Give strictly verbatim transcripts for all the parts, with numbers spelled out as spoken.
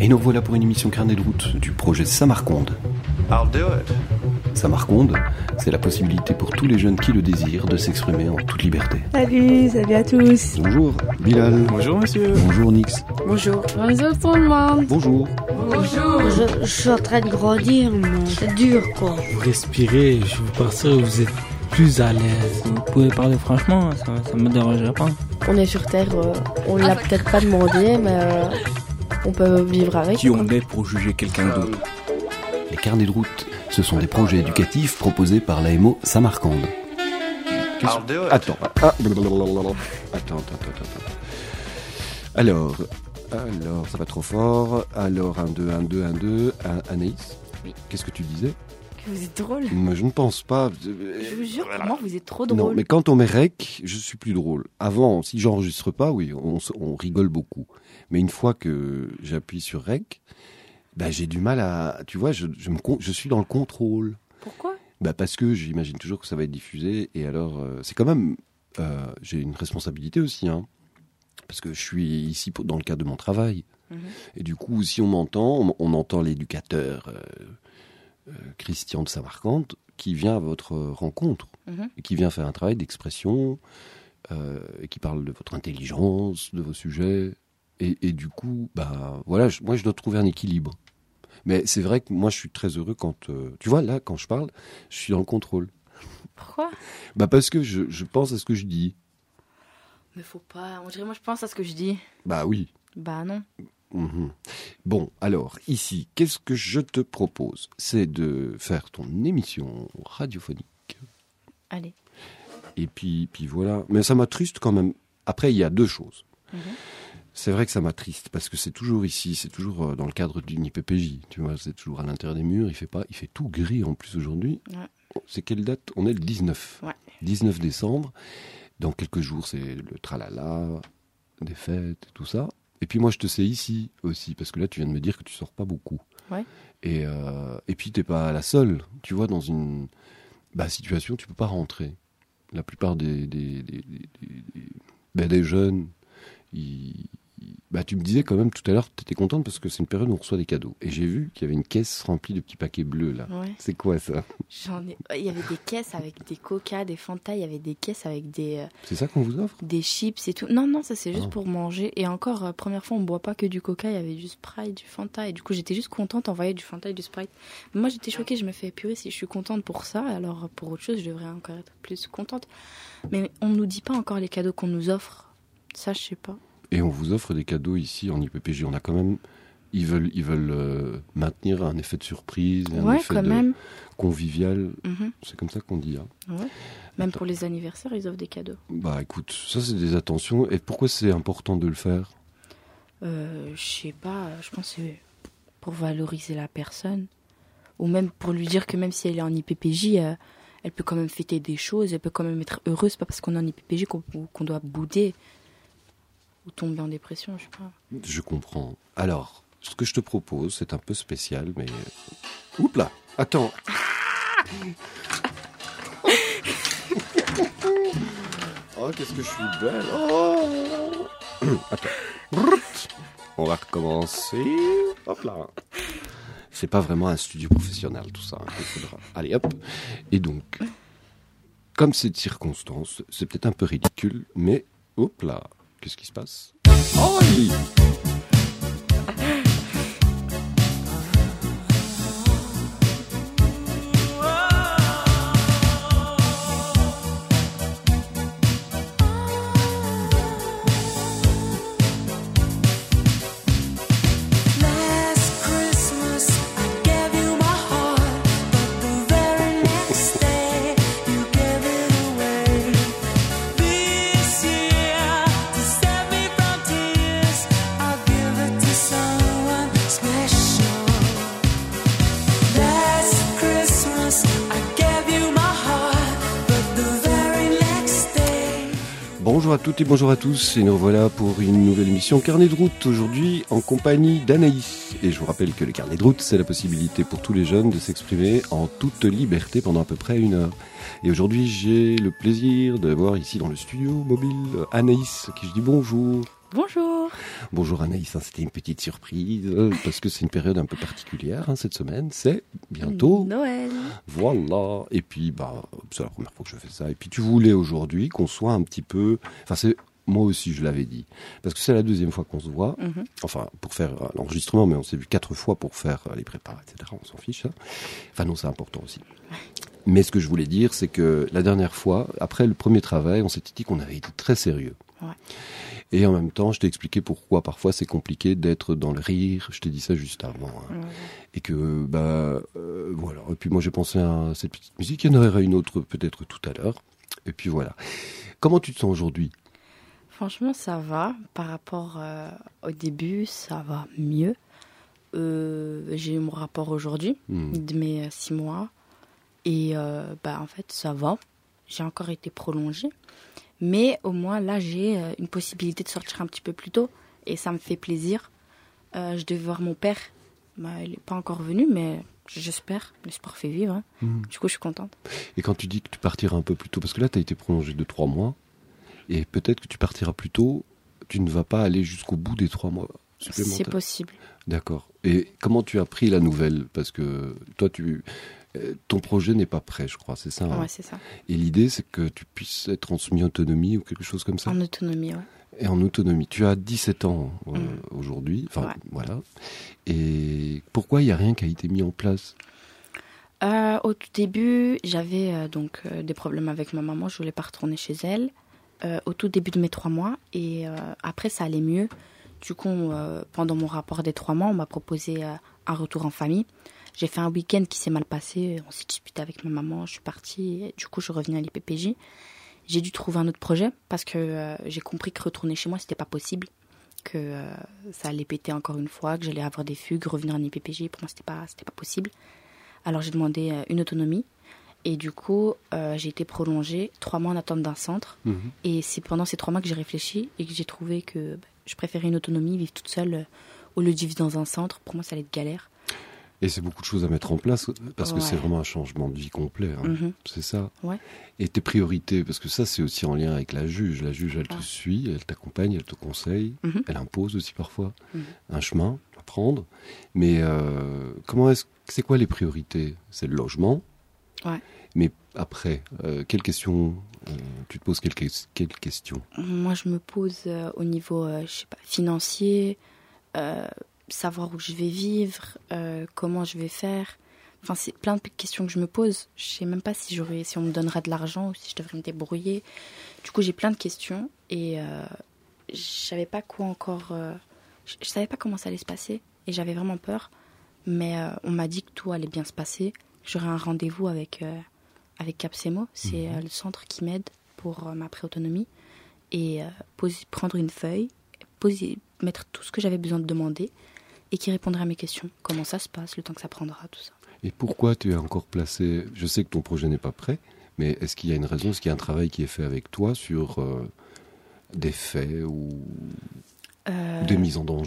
nous voilà pour une émission Carnet de route du projet Samarconde. I'll do it. Samarconde, c'est la possibilité pour tous les jeunes qui le désirent de s'exprimer en toute liberté. Salut, salut à tous. Bonjour Bilal. Bonjour monsieur. Bonjour Nix. Bonjour. Bonjour tout le monde. Bonjour. Bonjour. Je, je suis en train de grandir, mais c'est dur quoi. Vous respirez, je vous partir, vous êtes plus à l'aise. Vous pouvez parler franchement, ça, ça me dérangerait pas. On est sur Terre, euh, on l'a peut-être pas demandé, mais euh, on peut vivre avec. Qui on est pour juger quelqu'un d'autre? Les carnets de route, ce sont des projets éducatifs proposés par l'A M O Samarcande. I'll do it. Attends, ah, blablabla. attends, attends, attends, attends. Alors, alors, ça va trop fort. Alors, un, deux, un, deux, un, deux. Anaïs, Oui. Qu'est-ce que tu disais? Que vous êtes drôle. Mais je ne pense pas. Je vous jure, Voilà. comment vous êtes trop Non, drôle. mais quand on met rec, je suis plus drôle. Avant, si j'enregistre pas, oui, on, s- on rigole beaucoup. Mais une fois que j'appuie sur rec, bah, j'ai du mal à... Tu vois, je, je, me, con- je suis dans le contrôle. Pourquoi? Bah, parce que j'imagine toujours que ça va être diffusé. Et alors, euh, c'est quand même... euh, j'ai une responsabilité aussi, hein. Parce que je suis ici pour, dans le cadre de mon travail. Mhm. Et du coup, si on m'entend, on, on entend l'éducateur euh, euh, Christian de Samarcande qui vient à votre rencontre Mhm. et qui vient faire un travail d'expression euh, et qui parle de votre intelligence, de vos sujets. Et, et du coup, bah voilà, je- moi je dois trouver un équilibre. Mais c'est vrai que moi je suis très heureux quand, euh, tu vois, là quand je parle, je suis dans le contrôle. Pourquoi? Bah parce que je, je pense à ce que je dis. Mais faut pas. On dirait, moi je pense à ce que je dis. Bah oui. Bah non. Mhm. Bon, alors, ici, qu'est-ce que je te propose? C'est de faire ton émission radiophonique. Allez. Et puis, puis voilà. Mais ça m'attriste quand même. Après, il y a deux choses. Mhm. C'est vrai que ça m'attriste, parce que c'est toujours ici, c'est toujours euh, dans le cadre d'une I P P J. Tu vois, c'est toujours à l'intérieur des murs. Il fait pas, il fait tout gris en plus aujourd'hui. Ouais. C'est quelle date? On est le dix-neuf. Ouais. dix-neuf décembre. Dans quelques jours, c'est le tralala, des fêtes, tout ça. Et puis moi, je te sais ici aussi, parce que là, tu viens de me dire que tu sors pas beaucoup. Ouais. Et, euh, et puis, t'es pas la seule. Tu vois, dans une bah, situation, tu peux pas rentrer. La plupart des, des, des, des, des- des- ben, des jeunes, ils, ils- bah, tu me disais quand même tout à l'heure, tu étais contente parce que c'est une période où on reçoit des cadeaux. Et j'ai vu qu'il y avait une caisse remplie de petits paquets bleus, là. Ouais. C'est quoi ça? J'en ai. Il y avait des caisses avec des coca, des Fanta, il y avait des caisses avec des, euh, C'est ça qu'on vous offre? des chips et tout. Non, non, ça c'est juste Ah. pour manger. Et encore, euh, première fois, on boit pas que du coca, il y avait du Sprite, du Fanta. Et du coup, j'étais juste contente d'envoyer du Fanta et du Sprite. Mais moi, j'étais choquée, je me fais purée, si je suis contente pour ça, alors pour autre chose, je devrais encore être plus contente. Mais on nous dit pas encore les cadeaux qu'on nous offre. Ça, je sais pas. Et on vous offre des cadeaux ici en I P P J. On a quand même... Ils veulent, ils veulent euh, maintenir un effet de surprise, un Ouais, effet quand de même. convivial. Mhm. C'est comme ça qu'on dit. Hein. Ouais. Même Attends. pour les anniversaires, ils offrent des cadeaux. Bah écoute, ça c'est des attentions. Et pourquoi c'est important de le faire? Euh, je sais pas, je pense que c'est pour valoriser la personne. Ou même pour lui dire que même si elle est en I P P J, euh, elle peut quand même fêter des choses, elle peut quand même être heureuse. C'est pas parce qu'on est en I P P J qu'on, qu'on doit bouder ou tomber en dépression, je sais pas. Je comprends. Alors, ce que je te propose, c'est un peu spécial, mais... Oups là. Attends. Oh, qu'est-ce que je suis belle. Oh. Attends. Brrrt. On va recommencer. Hop là. C'est pas vraiment un studio professionnel, tout ça. Il faudra... Allez, hop. Et donc, comme c'est de circonstance, c'est peut-être un peu ridicule, mais... Hop là. Qu'est-ce qui se passe? Oh, oui. Last Christmas I gave you my heart, but the very next day you gave it away. This year, to save me from tears, I'll give it to someone special. Last Christmas I gave you my heart, but the very next day. Bonjour à toutes et bonjour à tous, et nous revoilà pour une nouvelle émission Carnet de route, aujourd'hui en compagnie d'Anaïs. Et je vous rappelle que le Carnet de route, c'est la possibilité pour tous les jeunes de s'exprimer en toute liberté pendant à peu près une heure. Et aujourd'hui, j'ai le plaisir de voir ici dans le studio mobile Anaïs, à qui je dis bonjour. Bonjour. Bonjour Anaïs, hein, c'était une petite surprise, euh, parce que c'est une période un peu particulière hein, cette semaine, c'est bientôt Noël. Voilà, et puis bah, c'est la première fois que je fais ça, et puis tu voulais aujourd'hui qu'on soit un petit peu, enfin c'est, moi aussi je l'avais dit, parce que c'est la deuxième fois qu'on se voit, Mhm. enfin pour faire euh, l'enregistrement, mais on s'est vu quatre fois pour faire euh, les prépas, et cetera, on s'en fiche, hein. Enfin non, c'est important aussi. Mais ce que je voulais dire, c'est que la dernière fois, après le premier travail, on s'était dit qu'on avait été très sérieux. Ouais. Et en même temps, je t'ai expliqué pourquoi parfois c'est compliqué d'être dans le rire. Je t'ai dit ça juste avant. hein. Ouais. Et que, bah, euh, voilà. Et puis moi, j'ai pensé à cette petite musique. Il y en aurait une autre peut-être tout à l'heure. Et puis voilà. Comment tu te sens aujourd'hui ? Franchement, ça va. Par rapport euh, au début, ça va mieux. Euh, j'ai eu mon rapport aujourd'hui Hmm. de mes euh, six mois. Et euh, bah, en fait, ça va. J'ai encore été prolongée. Mais au moins, là, j'ai euh, une possibilité de sortir un petit peu plus tôt. Et ça me fait plaisir. Euh, je devais voir mon père. Bah, il n'est pas encore venu, mais j'espère. L'espoir fait vivre. hein. Hmm. Du coup, je suis contente. Et quand tu dis que tu partiras un peu plus tôt, parce que là, tu as été prolongé de trois mois, et peut-être que tu partiras plus tôt, tu ne vas pas aller jusqu'au bout des trois mois C'est supplémentaires. possible. D'accord. Et comment tu as pris la nouvelle ? Parce que toi, tu, euh, ton projet n'est pas prêt, je crois, c'est ça hein ? Ouais, c'est ça. Et l'idée, c'est que tu puisses être en semi-autonomie ou quelque chose comme ça. En autonomie, ouais. Et en autonomie. Tu as dix-sept ans euh, Mm. aujourd'hui. Enfin, Ouais. voilà. Et pourquoi il n'y a rien qui a été mis en place ? Euh, au tout début, j'avais euh, donc euh, des problèmes avec ma maman. Je voulais pas retourner chez elle. Euh, au tout début de mes trois mois. Et euh, après, ça allait mieux. Du coup, euh, pendant mon rapport des trois mois, on m'a proposé euh, un retour en famille. J'ai fait un week-end qui s'est mal passé. On s'est disputé avec ma maman. Je suis partie. Et du coup, je suis revenue à l'I P P J. J'ai dû trouver un autre projet parce que euh, j'ai compris que retourner chez moi, c'était pas possible. Que euh, ça allait péter encore une fois, que j'allais avoir des fugues, revenir en I P P J. Pour moi, c'était pas, c'était pas possible. Alors, j'ai demandé euh, une autonomie. Et du coup, euh, j'ai été prolongée trois mois en attente d'un centre. Mhm. Et c'est pendant ces trois mois que j'ai réfléchi et que j'ai trouvé que bah, je préférais une autonomie, vivre toute seule, euh, au lieu de vivre dans un centre. Pour moi, ça allait être galère. Et c'est beaucoup de choses à mettre en place parce que Ouais. c'est vraiment un changement de vie complet. hein. Mhm. C'est ça. Ouais. Et tes priorités, parce que ça, c'est aussi en lien avec la juge. La juge, elle te Ah. suit, elle t'accompagne, elle te conseille, Mhm. elle impose aussi parfois Mhm. un chemin à prendre. Mais euh, comment est-ce, c'est quoi les priorités ? C'est le logement. Ouais. Mais après, euh, quelles questions euh, tu te poses quelles, que- quelles questions ? Moi, je me pose euh, au niveau euh, je sais pas, financier, euh, savoir où je vais vivre, euh, comment je vais faire. Enfin, c'est plein de questions que je me pose. Je sais même pas si, j'aurais, si on me donnera de l'argent ou si je devrais me débrouiller. Du coup, j'ai plein de questions et euh, je savais pas quoi encore. euh, je, je savais pas comment ça allait se passer et j'avais vraiment peur. Mais euh, on m'a dit que tout allait bien se passer. J'aurai un rendez-vous avec, euh, avec Capsemo, c'est Mhm. euh, le centre qui m'aide pour euh, ma préautonomie. Et euh, poser, prendre une feuille, poser, mettre tout ce que j'avais besoin de demander et qui répondra à mes questions. Comment ça se passe, le temps que ça prendra, tout ça. Et pourquoi tu es encore placé ? Je sais que ton projet n'est pas prêt, mais est-ce qu'il y a une raison ? Est-ce qu'il y a un travail qui est fait avec toi sur euh, des faits ou Euh, des mises en danger ?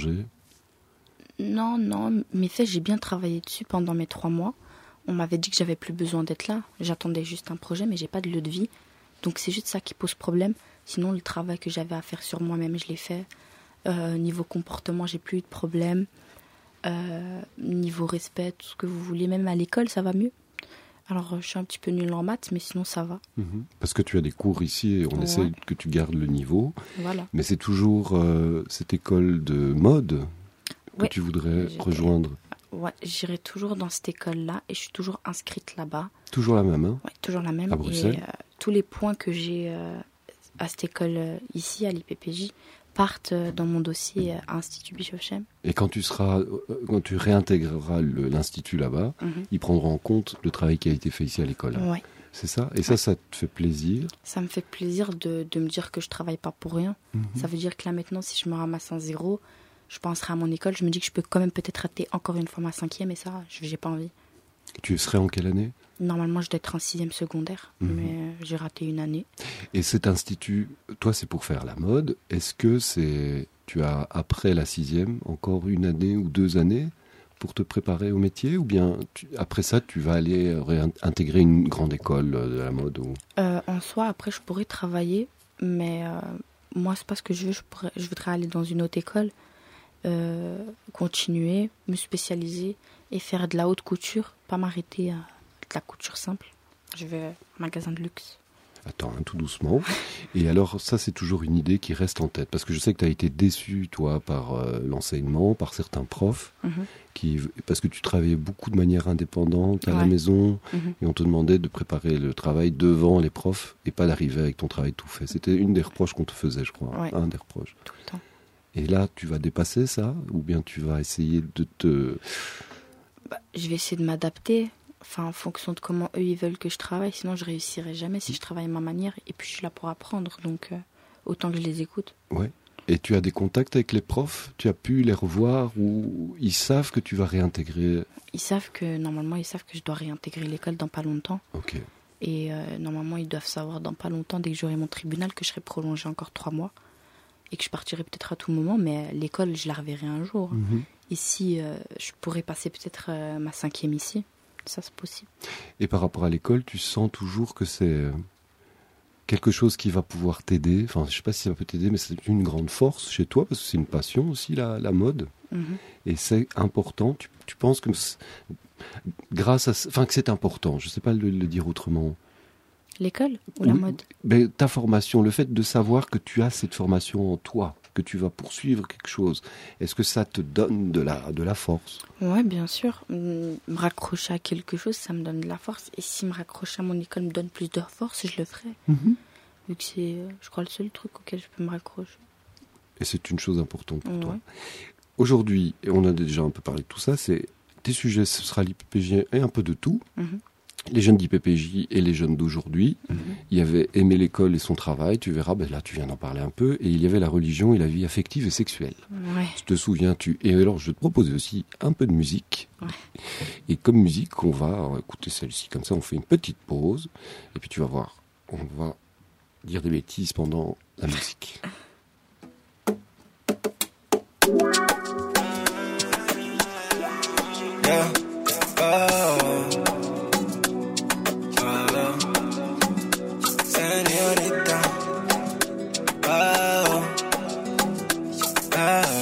Non, non, mes faits, j'ai bien travaillé dessus pendant mes trois mois. On m'avait dit que j'avais plus besoin d'être là. J'attendais juste un projet, mais j'ai pas de lieu de vie. Donc c'est juste ça qui pose problème. Sinon, le travail que j'avais à faire sur moi-même, je l'ai fait. Euh, niveau comportement, j'ai plus eu de problème. Euh, niveau respect, tout ce que vous voulez, même à l'école, ça va mieux. Alors, euh, je suis un petit peu nulle en maths, mais sinon, ça va. Mhm. Parce que tu as des cours ici et on Ouais. essaie que tu gardes le niveau. Voilà. Mais c'est toujours euh, cette école de mode que Ouais. tu voudrais J'étais- rejoindre. Ouais, j'irai toujours dans cette école-là et je suis toujours inscrite là-bas. Toujours la même, hein ? Ouais, toujours la même. À Bruxelles. Et euh, tous les points que j'ai euh, à cette école euh, ici, à l'I P P J, partent euh, dans mon dossier euh, à Institut Bischofsheim. Et quand tu seras, euh, quand tu réintégreras le- l'institut là-bas, Mhm. ils prendront en compte le travail qui a été fait ici à l'école. Ouais. C'est ça ? Et ça, ça te fait plaisir ? Ça me fait plaisir de, de me dire que je travaille pas pour rien. Mhm. Ça veut dire que là maintenant, si je me ramasse en zéro, je penserai à mon école. Je me dis que je peux quand même peut-être rater encore une fois ma cinquième et ça, je j'ai pas envie. Tu serais en quelle année ? Normalement, je dois être en sixième secondaire, Mhm. mais euh, j'ai raté une année. Et cet institut, toi, c'est pour faire la mode. Est-ce que c'est, tu as après la sixième encore une année ou deux années pour te préparer au métier, ou bien tu- après ça, tu vas aller réintégrer une grande école euh, de la mode ou... Euh, en soi, après, je pourrais travailler, mais euh, moi, c'est pas ce que je veux. Je, pourrais, je voudrais aller dans une haute école, euh, continuer, me spécialiser et faire de la haute couture, pas m'arrêter à de la couture simple. Je veux un magasin de luxe. Attends, hein, tout doucement. Et alors, ça, c'est toujours une idée qui reste en tête. Parce que je sais que tu as été déçu, toi, par euh, l'enseignement, par certains profs, Mm-hmm. qui, parce que tu travaillais beaucoup de manière indépendante à la Ouais. maison, Mm-hmm. et on te demandait de préparer le travail devant les profs, et pas d'arriver avec ton travail tout fait. C'était une des reproches qu'on te faisait, je crois. Ouais. Un des reproches. Tout le temps. Et là, tu vas dépasser ça, ou bien tu vas essayer de te... Bah, je vais essayer de m'adapter. Enfin, en fonction de comment eux ils veulent que je travaille, sinon je réussirai jamais si je travaille à ma manière. Et puis je suis là pour apprendre, donc euh, autant que je les écoute. Ouais. Et tu as des contacts avec les profs? Tu as pu les revoir, ou ils savent que tu vas réintégrer? Ils savent que normalement ils savent que je dois réintégrer l'école dans pas longtemps. Ok. Et euh, normalement ils doivent savoir dans pas longtemps, dès que j'aurai mon tribunal, que je serai prolongée encore trois mois et que je partirai peut-être à tout moment. Mais euh, l'école, je la reverrai un jour. Mhm. Ici, euh, je pourrais passer peut-être euh, ma cinquième ici. Ça, c'est possible. Et par rapport à l'école, tu sens toujours que c'est euh, quelque chose qui va pouvoir t'aider. Enfin, je sais pas si ça peut t'aider, mais c'est une grande force chez toi, parce que c'est une passion aussi, la, la mode. Mhm. Et c'est important. Tu, tu penses que c'est- grâce à... Enfin, que c'est important. Je sais pas le, le dire autrement. L'école ou la Oui, mode? mais ta formation, le fait de savoir que tu as cette formation en toi, que tu vas poursuivre quelque chose, est-ce que ça te donne de la, de la force? Ouais, bien sûr. Mm, Me raccrocher à quelque chose, ça me donne de la force. Et si me raccrocher à mon école me donne plus de force, je le ferai. Vu que c'est, euh, je crois, le seul truc auquel je peux me raccrocher. Et c'est une chose importante pour toi. Ouais. Aujourd'hui, et on a déjà un peu parlé de tout ça, c'est tes sujets, ce sera l'I P P J et un peu de tout. Mhm. Les jeunes d'I P P J et les jeunes d'aujourd'hui. Mhm. Il y avait aimer l'école et son travail, tu verras, ben là tu viens d'en parler un peu, et il y avait la religion et la vie affective et sexuelle. Ouais. Te souviens-tu? Et alors je vais te proposer aussi un peu de musique. Ouais. Et comme musique, on va écouter celle-ci, comme ça on fait une petite pause, et puis tu vas voir, on va dire des bêtises pendant la musique. Yeah. Oh. Oh. Señorita. Oh. Oh.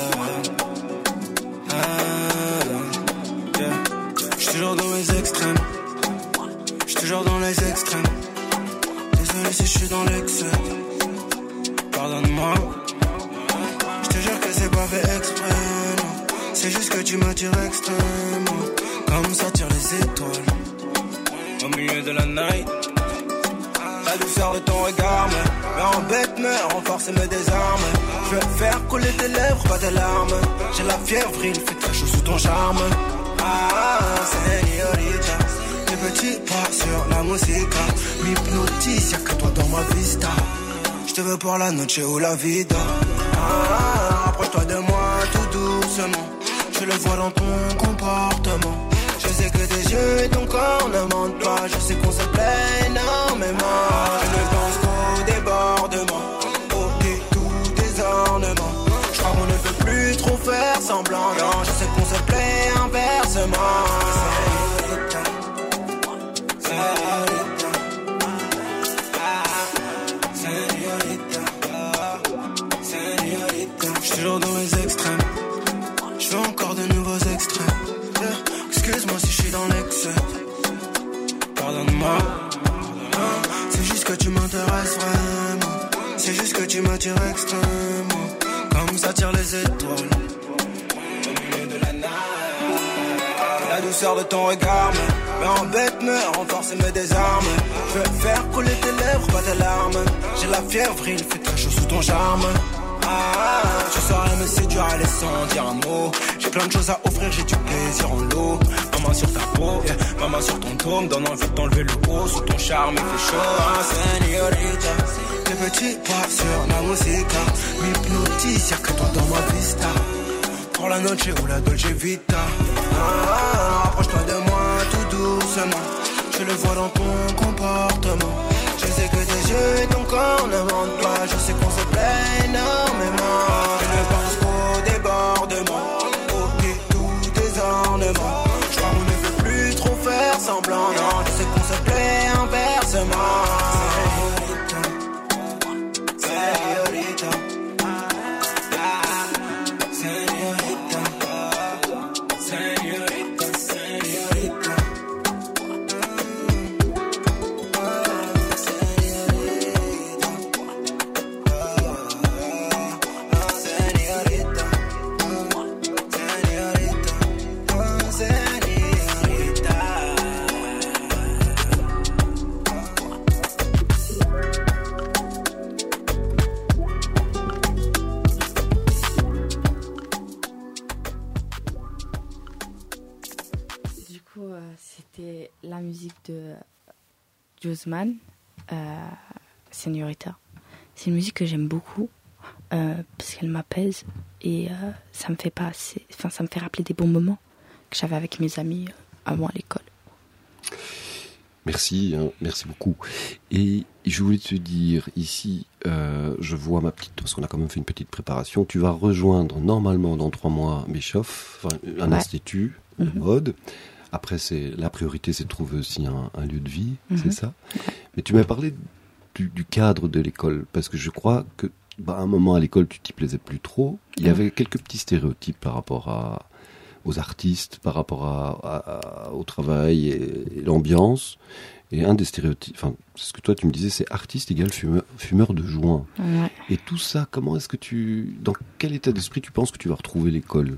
Oh. Yeah. J'suis toujours dans les extrêmes. J'suis toujours dans les extrêmes. Désolé si j'suis dans l'excès. Pardonne-moi. J'te jure que c'est pas fait exprès. Non. C'est juste que tu m'attires extrêmement. Comme sortir les étoiles au milieu de la night. La douceur de ton regard me, me embête, me renforce et me désarme. Je veux faire couler tes lèvres, pas tes larmes. J'ai la fièvre, il fait très chaud sous ton charme. Ah, señorita, tes petits pas sur la musica m'hypnotise, y'a que toi dans ma vista. Je te veux pour la noche ou la vida. Ah, approche-toi de moi tout doucement. Je le vois dans ton comportement. Je sais que tes yeux et ton corps ne mentent pas. Je sais qu'on se plaît énormément. Je ne pense qu'au débordement, au détour des ornements. Je crois qu'on ne peut plus trop faire semblant. Non, je sais qu'on se plaît inversement. Señorita, señorita, ah, señorita, ah, señorita. J'suis toujours dans les extrêmes. Je veux encore de nouveaux extraits. Excuse-moi si je suis dans l'excès. Pardonne-moi. C'est juste que tu m'intéresses vraiment. C'est juste que tu m'attires extrêmement. Comme ça tire les étoiles au milieu de la night. La douceur de ton regard me, me embête, me renforce et me désarme. Je veux faire couler tes lèvres, pas tes larmes. J'ai la fièvre, il fait très chaud sous ton charme. Ah, tu saurais me séduire, aller sans dire un mot. J'ai plein de choses à offrir, j'ai du plaisir en lot. Maman sur ta peau, yeah. Maman sur ton dos, me donne envie de t'enlever le haut. Sous ton charme, il fait chaud. Ah, señorita, tes petits pas sur la musica m'hypnotise, y'a que toi dans ma vista. Pour la noche ou la dolce vita. Ah, approche-toi de moi tout doucement. Je le vois dans ton comportement. Je sais que tes yeux et ton corps ne mentent pas. Je sais qu'on se plaît énormément. Je ne pense qu'au débordement, au détour des ornements. Je crois qu'on ne peut plus trop faire semblant. Non, je sais qu'on se plaît inversement. Señorita, señorita. musique de Josman, euh, Señorita. C'est une musique que j'aime beaucoup euh, parce qu'elle m'apaise et euh, ça me fait pas assez, enfin ça me fait rappeler des bons moments que j'avais avec mes amis euh, avant à l'école. Merci, hein, merci beaucoup. Et je voulais te dire, ici, euh, je vois ma petite, parce qu'on a quand même fait une petite préparation, tu vas rejoindre normalement dans trois mois Bischoff, enfin, un Ouais. institut de Mhm. mode. Après, c'est la priorité, c'est de trouver aussi un, un lieu de vie, Mhm. c'est ça. Mais tu m'as parlé du, du cadre de l'école, parce que je crois que, bah, à un moment à l'école, tu t'y plaisais plus trop. Il y Mhm. avait quelques petits stéréotypes par rapport à, aux artistes, par rapport à, à- à- au travail et, et l'ambiance. Et un des stéréotypes, enfin, ce que toi tu me disais, c'est artiste égale fumeur, fumeur de joint. Ouais. Et tout ça, comment est-ce que tu, dans quel état d'esprit tu penses que tu vas retrouver l'école?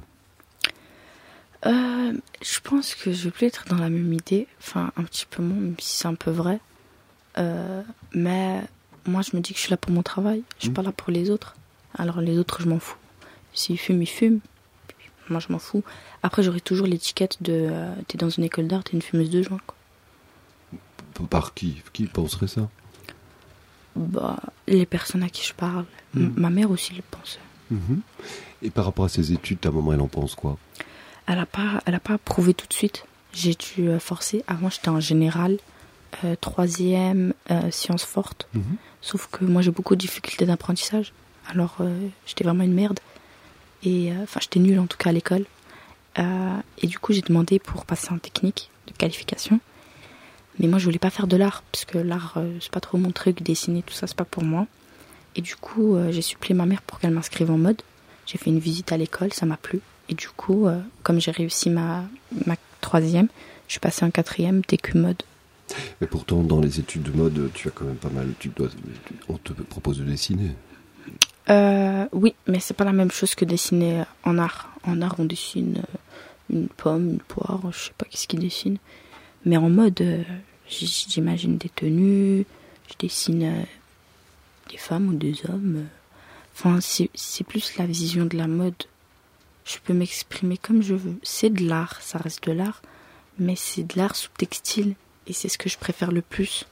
Euh, je pense que je vais plus être dans la même idée, enfin un petit peu moins, même si c'est un peu vrai. Euh, mais moi je me dis que je suis là pour mon travail, je suis Mhm. pas là pour les autres. Alors les autres je m'en fous. S'ils fument, ils fument. Moi je m'en fous. Après j'aurai toujours l'étiquette de euh, t'es dans une école d'art, t'es une fumeuse de joint, quoi. Par qui? Qui penserait ça? Bah, les personnes à qui je parle. M- Mhm. Ma mère aussi le pense. Mhm. Et par rapport à ses études, ta maman, elle en pense quoi? Elle a pas, elle a pas approuvé tout de suite. J'ai dû euh, forcer. Avant, j'étais en général, euh, troisième, euh, sciences fortes. Mhm. Sauf que moi, j'ai beaucoup de difficultés d'apprentissage. Alors, euh, j'étais vraiment une merde. Et, euh, enfin, j'étais nulle en tout cas à l'école. Euh, et du coup, j'ai demandé pour passer en technique de qualification. Mais moi, je voulais pas faire de l'art, parce que l'art, euh, c'est pas trop mon truc, dessiner, tout ça, c'est pas pour moi. Et du coup, euh, j'ai supplié ma mère pour qu'elle m'inscrive en mode. J'ai fait une visite à l'école, ça m'a plu. Et du coup, euh, comme j'ai réussi ma, ma troisième, je suis passée en quatrième, T Q mode. Mais pourtant, dans les études de mode, tu as quand même pas mal, tu dois, tu- on te propose de dessiner. Euh, oui, mais c'est pas la même chose que dessiner en art. En art, on dessine euh, une pomme, une poire, je sais pas qu'est-ce qu'ils dessinent. Mais en mode, euh, j- j'imagine des tenues, je dessine euh, des femmes ou des hommes. euh. Enfin, c'est c'est plus la vision de la mode. Je peux m'exprimer comme je veux. C'est de l'art, ça reste de l'art, mais c'est de l'art sous textile. Et c'est ce que je préfère le plus.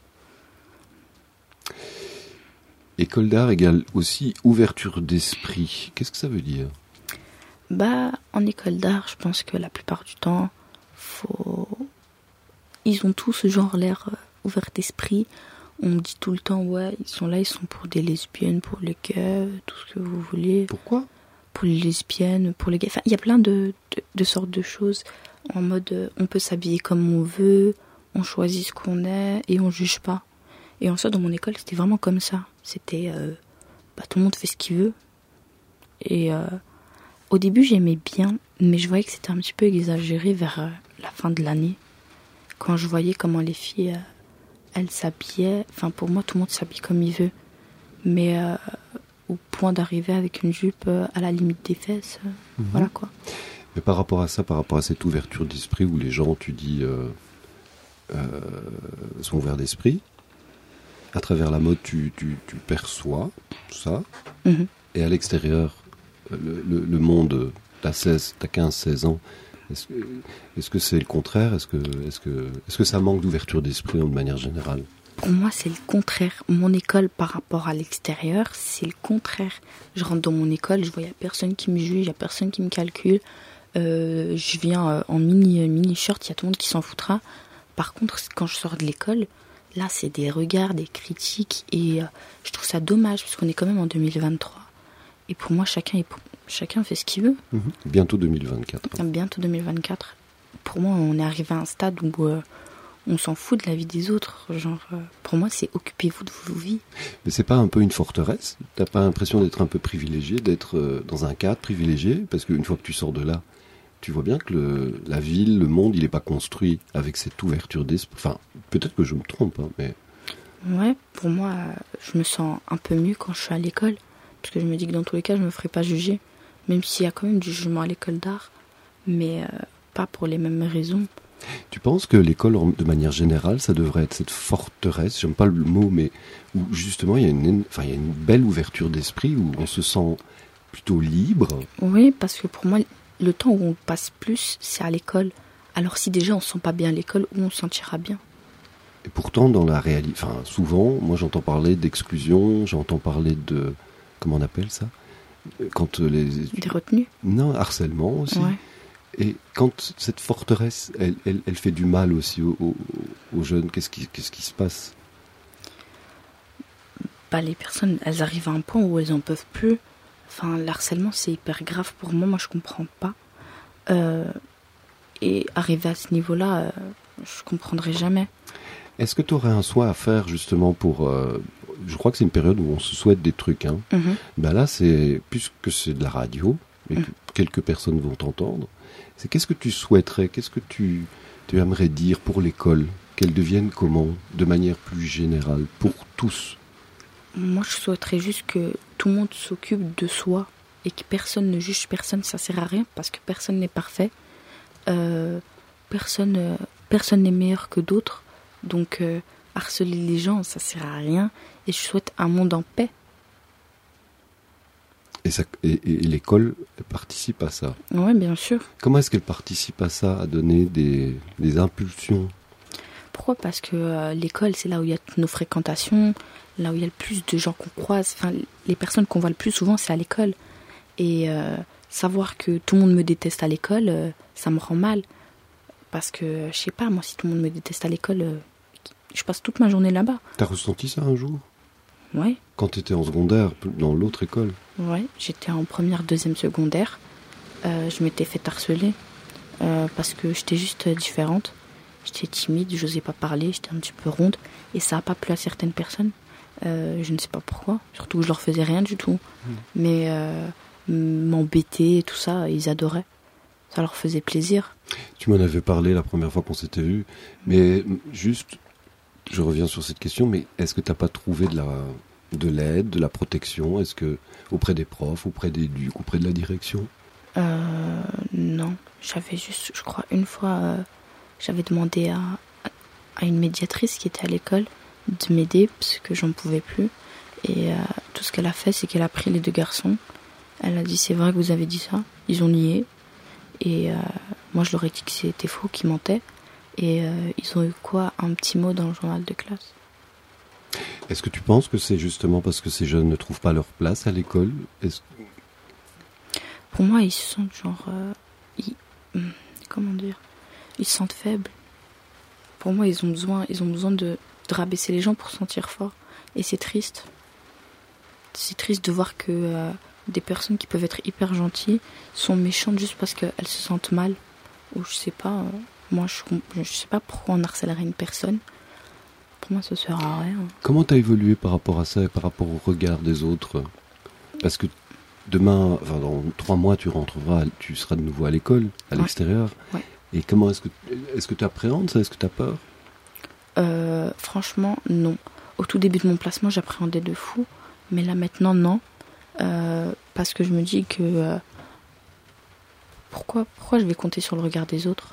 École d'art égale aussi ouverture d'esprit. Qu'est-ce que ça veut dire? Bah, en école d'art, je pense que la plupart du temps, faut... ils ont tous genre l'air euh, ouvert d'esprit. On me dit tout le temps, ouais, ils sont là, ils sont pour des lesbiennes, pour les gays, tout ce que vous voulez. Pourquoi? Pour les lesbiennes, pour les gays. Enfin, il y a plein de, de, de sortes de choses. En mode, euh, on peut s'habiller comme on veut, on choisit ce qu'on est et on juge pas. Et en soi, dans mon école, c'était vraiment comme ça. C'était, euh, bah, tout le monde fait ce qu'il veut. Et euh, au début, j'aimais bien, mais je voyais que c'était un petit peu exagéré vers euh, la fin de l'année. Quand je voyais comment les filles, euh, elles s'habillaient. Enfin, pour moi, tout le monde s'habille comme il veut. Mais euh, au point d'arriver avec une jupe euh, à la limite des fesses, euh, Mhm. voilà quoi. Mais par rapport à ça, par rapport à cette ouverture d'esprit où les gens, tu dis, euh, euh, sont ouverts d'esprit, à travers la mode, tu, tu, tu perçois ça, Mhm. et à l'extérieur, le, le, le monde, t'as seize, t'as quinze, seize ans, est-ce que, est-ce que c'est le contraire? Est-ce que, est-ce que, est-ce que ça manque d'ouverture d'esprit de manière générale? Pour moi, c'est le contraire. Mon école par rapport à l'extérieur, c'est le contraire. Je rentre dans mon école, je vois, il n'y a personne qui me juge, il n'y a personne qui me calcule. Euh, je viens euh, en mini, mini short, il y a tout le monde qui s'en foutra. Par contre, quand je sors de l'école, là, c'est des regards, des critiques. Et euh, je trouve ça dommage, parce qu'on est quand même en deux mille vingt-trois. Et pour moi, chacun, est, chacun fait ce qu'il veut. Mhm. Bientôt deux mille vingt-quatre. Bientôt deux mille vingt-quatre. Pour moi, on est arrivé à un stade où euh, on s'en fout de la vie des autres. Genre, euh, pour moi, c'est occupez-vous de vos vies. Mais c'est pas un peu une forteresse? T'as pas l'impression d'être un peu privilégié, d'être euh, dans un cadre privilégié? Parce qu'une fois que tu sors de là, tu vois bien que le, la ville, le monde, il n'est pas construit avec cette ouverture d'esprit. Enfin, peut-être que je me trompe, hein, mais... Ouais, pour moi, euh, je me sens un peu mieux quand je suis à l'école. Parce que je me dis que dans tous les cas, je me ferai pas juger. Même s'il y a quand même du jugement à l'école d'art. Mais euh, pas pour les mêmes raisons. Tu penses que l'école, en- de manière générale, ça devrait être cette forteresse, j'aime pas le mot, mais où justement il y a une, enfin, il y a une belle ouverture d'esprit, où on se sent plutôt libre? Oui, parce que pour moi, le temps où on passe plus, c'est à l'école. Alors si déjà on se sent pas bien à l'école, où on se sentira bien? Et pourtant, dans la réalité, enfin, souvent, moi j'entends parler d'exclusion, j'entends parler de, comment on appelle ça? Quand euh, les... Des retenues. Non, harcèlement aussi. Ouais. Et quand cette forteresse, elle, elle, elle fait du mal aussi aux, aux, aux jeunes, qu'est-ce qui, qu'est-ce qui se passe? Bah, les personnes, elles arrivent à un point où elles en peuvent plus. Enfin, le harcèlement, c'est hyper grave pour moi. Moi, je comprends pas. Euh, et arriver à ce niveau-là, euh, je comprendrai jamais. Est-ce que tu aurais un souhait à faire justement pour... euh, je crois que c'est une période où on se souhaite des trucs. Hein. Mhm. Ben là, c'est puisque c'est de la radio et que Mhm. quelques personnes vont t'entendre, c'est qu'est-ce que tu souhaiterais, qu'est-ce que tu, tu aimerais dire pour l'école, qu'elle devienne comment, de manière plus générale, pour tous? Moi, je souhaiterais juste que tout le monde s'occupe de soi et que personne ne juge personne. Ça sert à rien parce que personne n'est parfait. Euh, personne, euh, personne n'est meilleur que d'autres. Donc, euh, harceler les gens, ça sert à rien. Et je souhaite un monde en paix. Et, ça, et, et l'école participe à ça. Ouais, bien sûr. Comment est-ce qu'elle participe à ça, à donner des, des impulsions? Pourquoi? Parce que euh, l'école, c'est là où il y a toutes nos fréquentations, là où il y a le plus de gens qu'on croise. Enfin, les personnes qu'on voit le plus souvent, c'est à l'école. Et euh, savoir que tout le monde me déteste à l'école, euh, ça me rend mal. Parce que, je sais pas, moi, si tout le monde me déteste à l'école, euh, je passe toute ma journée là-bas. T'as ressenti ça un jour? Ouais, Quand t'étais en secondaire, dans l'autre école? ouais. J'étais en première, deuxième, secondaire. Euh, je m'étais fait harceler euh, parce que j'étais juste euh, différente. J'étais timide, j'osais pas parler, j'étais un petit peu ronde. Et ça a pas plu à certaines personnes. Euh, je ne sais pas pourquoi. Surtout que je leur faisais rien du tout. Mmh. Mais euh, m'embêter et tout ça, ils adoraient. Ça leur faisait plaisir. Tu m'en avais parlé la première fois qu'on s'était vu, mais juste, je reviens sur cette question, mais est-ce que tu n'as pas trouvé de la, de l'aide, de la protection, est-ce que auprès des profs, auprès des ducs, auprès de la direction? Euh, non, j'avais juste, je crois, une fois, euh, j'avais demandé à, à une médiatrice qui était à l'école de m'aider parce que j'en pouvais plus. Et euh, tout ce qu'elle a fait, c'est qu'elle a pris les deux garçons. Elle a dit, c'est vrai que vous avez dit ça. Ils ont nié. Et euh, moi, je leur ai dit que c'était faux, qu'ils mentaient. Et euh, ils ont eu quoi? Un petit mot dans le journal de classe. Est-ce que tu penses que c'est justement parce que ces jeunes ne trouvent pas leur place à l'école? Est-ce... Pour moi, ils se sentent genre... euh, ils- hum, comment dire? Ils se sentent faibles. Pour moi, ils ont besoin, ils ont besoin de, de rabaisser les gens pour se sentir forts. Et c'est triste. C'est triste de voir que euh, des personnes qui peuvent être hyper gentilles sont méchantes juste parce qu'elles se sentent mal. Ou je sais pas, euh, moi je, je sais pas pourquoi on harcèlerait une personne. Pour moi, ça sert à rien. Comment tu as évolué par rapport à ça et par rapport au regard des autres? Parce que demain, enfin dans trois mois, tu rentreras, tu seras de nouveau à l'école, à Ouais. l'extérieur. Ouais. Et comment est-ce que est-ce que tu appréhendes ça? Est-ce que tu as peur? Euh, franchement, non. Au tout début de mon placement, j'appréhendais de fou. Mais là, maintenant, non. Euh, parce que je me dis que... euh, pourquoi, pourquoi je vais compter sur le regard des autres?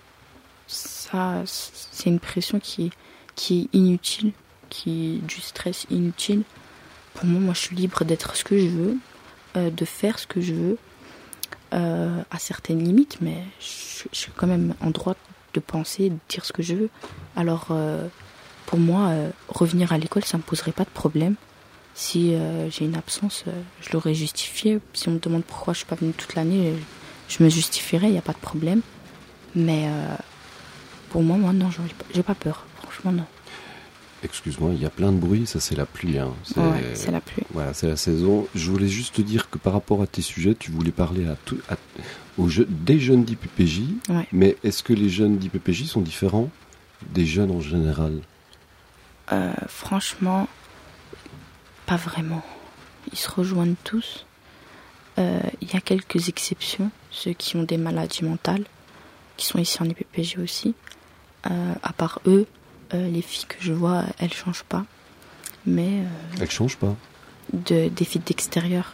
Ça, c'est une pression qui, qui est inutile, qui est du stress inutile. Pour moi, moi, je suis libre d'être ce que je veux, euh, de faire ce que je veux, euh, à certaines limites, mais je, je suis quand même en droit de penser, de dire ce que je veux. Alors, euh, pour moi, euh, revenir à l'école, ça ne me poserait pas de problème. Si euh, j'ai une absence, euh, je l'aurais justifié. Si on me demande pourquoi je suis pas venue toute l'année, je, je me justifierai, il n'y a pas de problème. Mais euh, pour moi, moi, non, j'ai pas, j'ai pas peur. Franchement, non. Excuse-moi, il y a plein de bruit, ça c'est la pluie. Hein. C'est... Ouais, c'est la pluie. Voilà, c'est la saison. Je voulais juste te dire que par rapport à tes sujets, tu voulais parler à tout, à, aux je, des jeunes d'I P P J. Ouais. Mais est-ce que les jeunes d'I P P J sont différents des jeunes en général? Euh, franchement, pas vraiment. Ils se rejoignent tous. Euh, Il y a quelques exceptions, ceux qui ont des maladies mentales, qui sont ici en I P P J aussi. Euh, à part eux, euh, les filles que je vois, elles changent pas. Mais euh, Elles changent pas. de, des filles d'extérieur,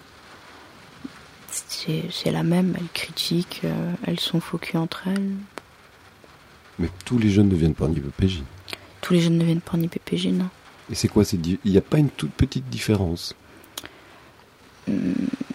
c'est c'est la même. Elles critiquent, euh, elles sont faux cul entre elles. Mais tous les jeunes ne viennent pas en I P P J. Tous les jeunes ne viennent pas en I P P J, non. Et c'est quoi c'est di- Il n'y a pas une toute petite différence? Hum,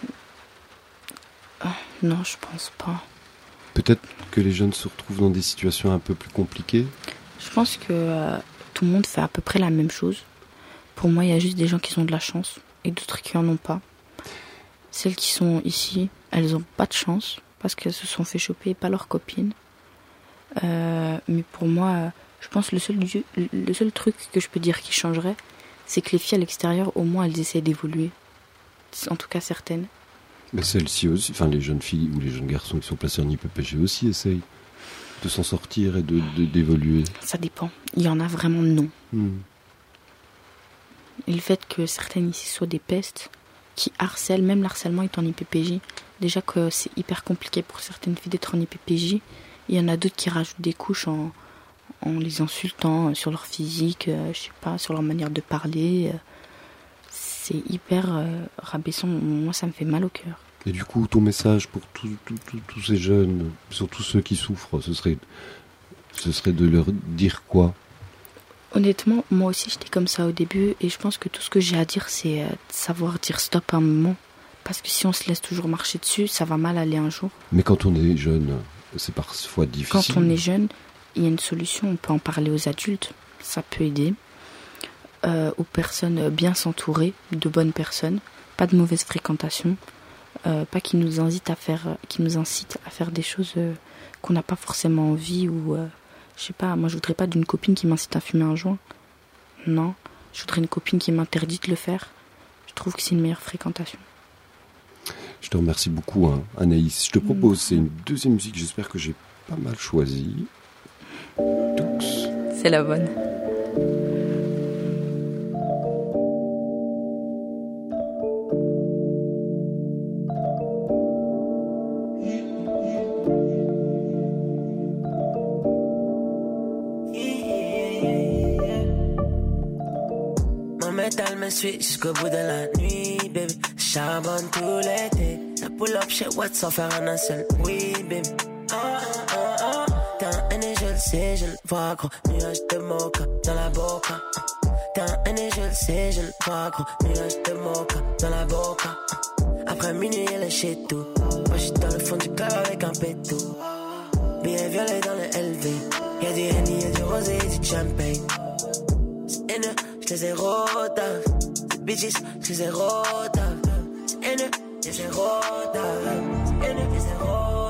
ah, non, je pense pas. Peut-être que les jeunes se retrouvent dans des situations un peu plus compliquées. Je pense que euh, tout tout le monde fait à peu près la même chose. Pour moi, il y a juste des gens qui ont de la chance et d'autres qui en ont pas. Celles qui sont ici, elles ont pas de chance parce qu'elles se sont fait choper, pas leurs copines. Euh, mais pour moi, je pense que le seul, le seul truc que je peux dire qui changerait, c'est que les filles à l'extérieur, au moins, elles essaient d'évoluer. En tout cas, certaines. Mais celles-ci aussi, enfin les jeunes filles ou les jeunes garçons qui sont placés en I P P G aussi essayent de s'en sortir et de, de, d'évoluer. Ça dépend. Il y en a vraiment non. Hmm. Et le fait que certaines ici soient des pestes qui harcèlent, même l'harcèlement est en I P P J. Déjà que c'est hyper compliqué pour certaines filles d'être en I P P J. Il y en a d'autres qui rajoutent des couches en, en les insultant sur leur physique, euh, je sais pas, sur leur manière de parler. Euh, c'est hyper euh, rabaissant. Moi, ça me fait mal au cœur. Et du coup, ton message pour tous tout, tout, tous ces jeunes, surtout ceux qui souffrent, ce serait, ce serait de leur dire quoi ? Honnêtement, moi aussi, j'étais comme ça au début. Et je pense que tout ce que j'ai à dire, c'est euh, de savoir dire stop à un moment. Parce que si on se laisse toujours marcher dessus, ça va mal aller un jour. Mais quand on est jeune, c'est parfois difficile. Quand on est jeune, il y a une solution. On peut en parler aux adultes. Ça peut aider. Euh, aux personnes bien s'entourer, de bonnes personnes. Pas de mauvaise fréquentation. Euh, pas qui nous incite à faire, qui nous incite à faire des choses euh, qu'on n'a pas forcément envie ou euh, je sais pas. Moi, je voudrais pas d'une copine qui m'incite à fumer un joint. Non, je voudrais une copine qui m'interdit de le faire. Je trouve que c'est une meilleure fréquentation. Je te remercie beaucoup, hein, Anaïs. Je te propose, c'est une deuxième musique. J'espère que j'ai pas mal choisi. Tux. C'est la bonne. Elle me suit jusqu'au bout de la nuit, baby. Charbonne tout l'été. Ça pull up chez Watt sans faire un seul. Oui, baby. Ah, ah, ah. T'as un N et je le sais, je le vois, gros. Nuage de mocha dans la boca. T'as un N et je le sais, je le vois, gros. Nuage de mocha dans la boca. Après minuit, elle est chez tout. Moi, j'suis dans le fond du club avec un pétou. Billet violet dans le L V. Y'a du Henny, y'a du rosé, y'a du champagne. C'est N E. J'les ai rodave, ces bitches, j'les ai rodave. C'est N E, j'les ai rodave. C'est N E, j'les ai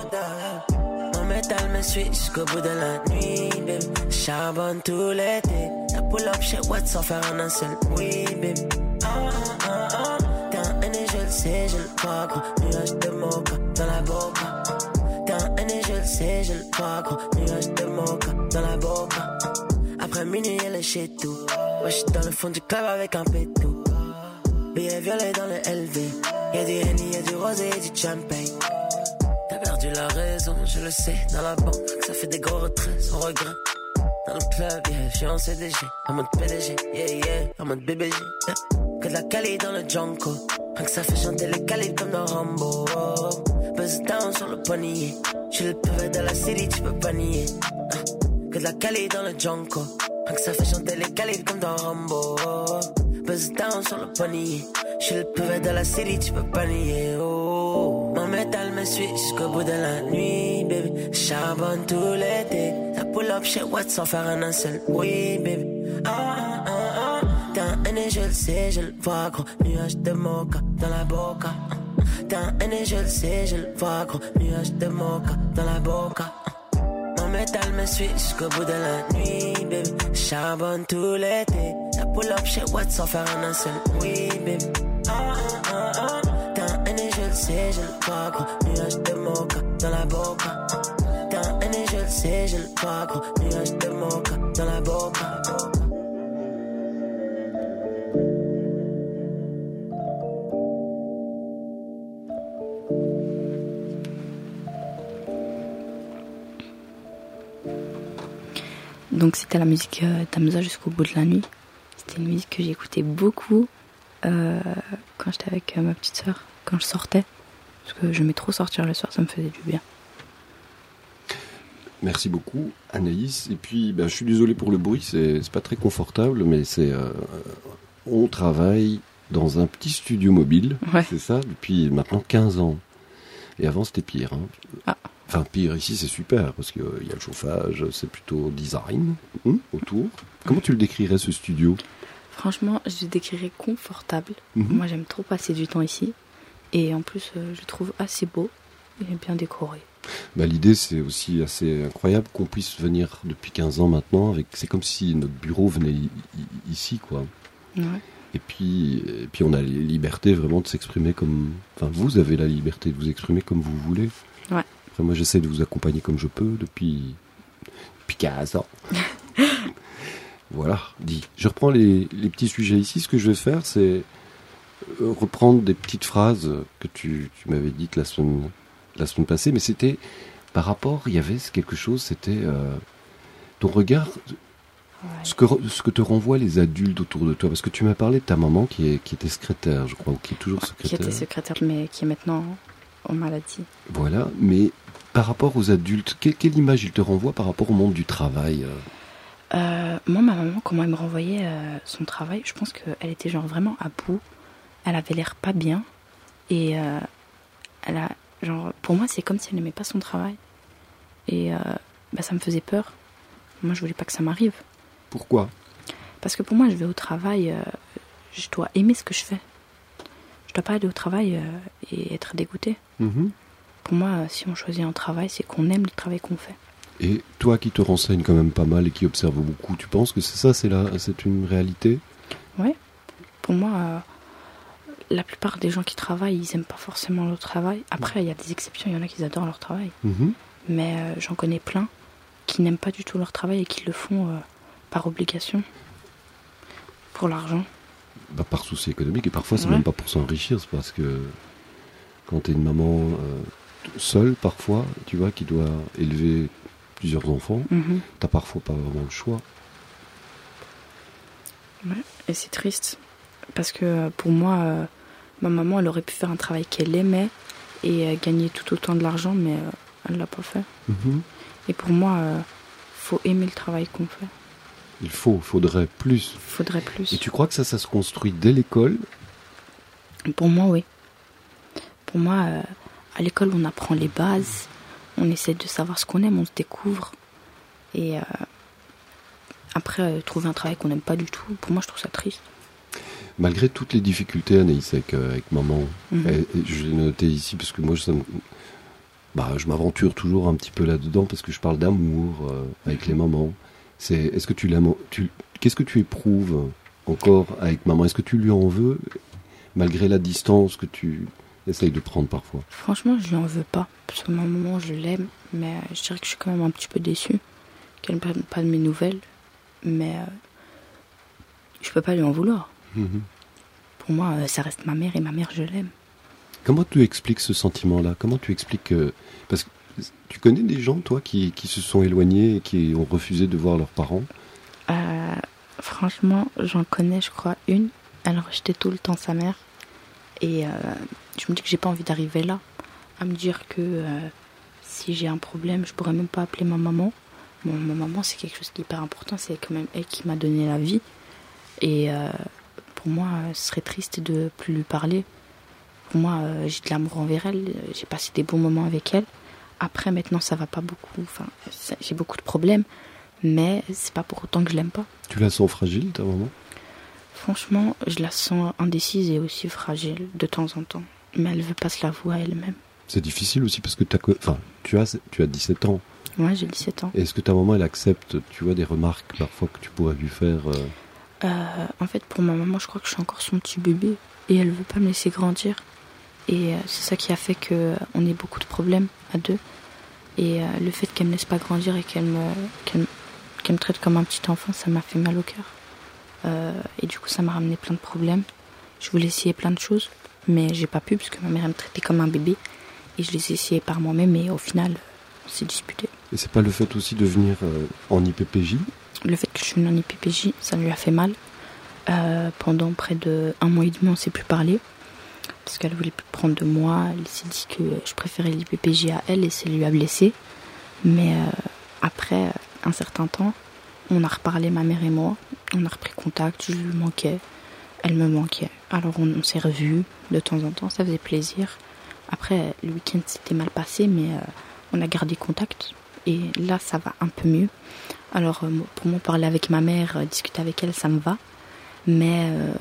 rodave. Mon métal me suit jusqu'au bout de la nuit, baby. Charbonne tout l'été. Ça pull up chez Watt sans faire un seul. Oui, baby. Ah, ah, ah. T'as un N et je le sais, je le vois, gros. Nuage de mocha dans la boca. T'as un N et je le sais, je le vois, gros. Nuage de mocha dans la boca. Après minuit, elle est chez tout. Moi j'suis dans le fond du club avec un pétou. Billet violet dans le L V. Y'a du Henny, y'a du rosé, y'a du champagne. T'as perdu la raison, je le sais. Dans la banque, ça fait des gros retraits sans regret. Dans le club, yeah, j'suis en C D G. En mode P D G, yeah, yeah. En mode B B G, yeah. Que de la Cali dans le Junko. Rien que ça fait chanter les calibres comme dans Rambo. Buzz down sur le poignet. J'suis le pavé de la city, tu peux pas nier. Que de la Cali dans le Junko. Rien que ça fait chanter les calibres comme dans Rambo. Buzz down sur le poignet. J'suis le pavé de la city, tu peux pas nier. Oh. Mon métal me suit jusqu'au bout de la nuit, baby. Charbonne tout l'été. Ça pull up chez Watt sans faire un seul. Oui, baby. Ah, ah, ah. T'as un N et je le sais, je le vois, gros. Nuage de mocha dans la boca. T'as un N et je le sais, je le vois, gros. Nuage de mocha dans la boca. Mon métal me suit jusqu'au bout de la nuit, baby. Charbonne tout l'été. Ça pull up chez Watt sans faire un seul. Oui, baby. Ah, ah, ah. T'as un N et je le sais, je le vois, gros. Nuage de mocha dans la boca. T'as un N et je le sais, je le vois, gros. Nuage de mocha dans la boca. Donc c'était la musique euh, d'Amza jusqu'au bout de la nuit. C'était une musique que j'écoutais beaucoup euh, quand j'étais avec euh, ma petite sœur, quand je sortais. Parce que j'aimais trop sortir le soir, ça me faisait du bien. Merci beaucoup, Anaïs. Et puis, ben, je suis désolé pour le bruit, c'est, c'est pas très confortable, mais c'est, euh, on travaille dans un petit studio mobile, ouais. C'est ça, depuis maintenant quinze ans. Et avant, c'était pire. Hein. Ah. Enfin, pire, ici, c'est super, parce qu'il y a le chauffage, c'est plutôt design hum, autour. Comment tu le décrirais, ce studio? Franchement, je le décrirais confortable. Mhm. Moi, j'aime trop passer du temps ici. Et en plus, euh, je le trouve assez beau et bien décoré. Bah, l'idée, c'est aussi assez incroyable qu'on puisse venir depuis quinze ans maintenant. Avec... C'est comme si notre bureau venait i- i- ici, quoi. Ouais. Et puis, et puis, on a la liberté vraiment de s'exprimer comme... Enfin, vous avez la liberté de vous exprimer comme vous voulez. Ouais. Après, moi, j'essaie de vous accompagner comme je peux depuis, depuis quinze ans. Voilà, dit. Je reprends les, les petits sujets ici. Ce que je vais faire, c'est euh, reprendre des petites phrases que tu, tu m'avais dites la semaine, la semaine passée. Mais c'était par rapport, il y avait quelque chose, c'était euh, ton regard, Ouais. ce que, re- ce que te renvoient les adultes autour de toi. Parce que tu m'as parlé de ta maman qui, est, qui était secrétaire, je crois, ou qui est toujours Qui secrétaire. était secrétaire, mais qui est maintenant en maladie. Voilà, mais par rapport aux adultes, quelle, quelle image il te renvoie par rapport au monde du travail euh Euh, moi, ma maman, comment elle me renvoyait euh, son travail, je pense qu'elle était genre vraiment à bout. Elle avait l'air pas bien. Et euh, elle a, genre, pour moi, c'est comme si elle n'aimait pas son travail. Et euh, bah, ça me faisait peur. Moi, je voulais pas que ça m'arrive. Pourquoi? Parce que pour moi, je vais au travail, euh, je dois aimer ce que je fais. Je dois pas aller au travail euh, et être dégoûtée. Mhm. Pour moi, euh, si on choisit un travail, c'est qu'on aime le travail qu'on fait. Et toi qui te renseignes quand même pas mal et qui observe beaucoup, tu penses que c'est ça, c'est là, c'est une réalité? Ouais. Pour moi, euh, la plupart des gens qui travaillent, ils aiment pas forcément leur travail. Après, il y a des exceptions, il y en a qui adorent leur travail. Mhm. Mais euh, j'en connais plein qui n'aiment pas du tout leur travail et qui le font euh, par obligation, pour l'argent. Bah, par souci économique, et parfois c'est Ouais. même pas pour s'enrichir, c'est parce que quand t'es une maman euh, seule parfois, tu vois, qui doit élever plusieurs enfants, Mhm. t'as parfois pas vraiment le choix. Ouais. Et c'est triste. Parce que euh, pour moi, euh, ma maman, elle aurait pu faire un travail qu'elle aimait et euh, gagner tout autant de l'argent, mais euh, elle l'a pas fait. Mhm. Et pour moi, euh, faut aimer le travail qu'on fait. Il faut, faudrait plus. Faudrait plus. Et tu crois que ça, ça se construit dès l'école? Pour moi, oui. Pour moi, euh, à l'école, on apprend les bases, on essaie de savoir ce qu'on aime, on se découvre. Et euh, après, euh, trouver un travail qu'on n'aime pas du tout, pour moi, je trouve ça triste. Malgré toutes les difficultés, Anaïs, avec, euh, avec maman, Mhm. et- et je l'ai noté ici parce que moi, ça me- bah, je m'aventure toujours un petit peu là-dedans parce que je parle d'amour euh, avec les mamans. C'est, est-ce que tu l'aimes, tu, qu'est-ce que tu éprouves encore avec maman? Est-ce que tu lui en veux, malgré la distance que tu essayes de prendre parfois? Franchement, je lui en veux pas. Parce que ma maman, je l'aime, mais euh, je dirais que je suis quand même un petit peu déçue qu'elle ne prenne pas de mes nouvelles. Mais euh, je peux pas lui en vouloir. Mhm. Pour moi, euh, ça reste ma mère et ma mère, je l'aime. Comment tu expliques ce sentiment-là? Comment tu expliques que... Parce que tu connais des gens, toi, qui, qui se sont éloignés et qui ont refusé de voir leurs parents? Euh, franchement, j'en connais, je crois, une. Elle rejetait tout le temps sa mère. Et euh, je me dis que j'ai pas envie d'arriver là, à me dire que euh, si j'ai un problème, je pourrais même pas appeler ma maman. Bon, ma maman, c'est quelque chose qui est hyper important. C'est quand même elle qui m'a donné la vie. Et euh, pour moi, euh, ce serait triste de plus lui parler. Pour moi, euh, j'ai de l'amour envers elle. J'ai passé des bons moments avec elle. Après, maintenant, ça va pas beaucoup. Enfin, ça- j'ai beaucoup de problèmes. Mais c'est pas pour autant que je l'aime pas. Tu la sens fragile, ta maman? Franchement, je la sens indécise et aussi fragile de temps en temps. Mais elle veut pas se l'avouer à elle-même. C'est difficile aussi parce que t'as, co- enfin, tu as, tu as dix-sept ans. Moi, j'ai dix-sept ans. Et est-ce que ta maman, elle accepte, tu vois, des remarques parfois que tu pourrais lui faire euh, Euh, en fait, pour ma maman, je crois que je suis encore son petit bébé. Et elle veut pas me laisser grandir. Et euh, c'est ça qui a fait qu'on ait beaucoup de problèmes à deux. Et euh, le fait qu'elle me laisse pas grandir et qu'elle me, qu'elle, qu'elle me traite comme un petit enfant, ça m'a fait mal au cœur. Euh, et du coup, ça m'a ramené plein de problèmes. Je voulais essayer plein de choses, mais j'ai pas pu parce que ma mère elle me traitait comme un bébé. Et je les ai essayés par moi-même et au final, on s'est disputé. Et c'est pas le fait aussi de venir euh, en I P P J? Le fait que je suis venue en I P P J, ça lui a fait mal. Euh, pendant près de un mois et demi, on s'est plus parlé. Parce qu'elle voulait plus prendre de moi. Elle s'est dit que je préférais l'I P P J à elle et ça lui a blessé. Mais euh, après un certain temps, on a reparlé, ma mère et moi. On a repris contact, je lui manquais. Elle me manquait. Alors on, on s'est revus de temps en temps, ça faisait plaisir. Après, le week-end s'était mal passé, mais euh, on a gardé contact. Et là, ça va un peu mieux. Alors, euh, pour moi, parler avec ma mère, euh, discuter avec elle, ça me va. Mais euh,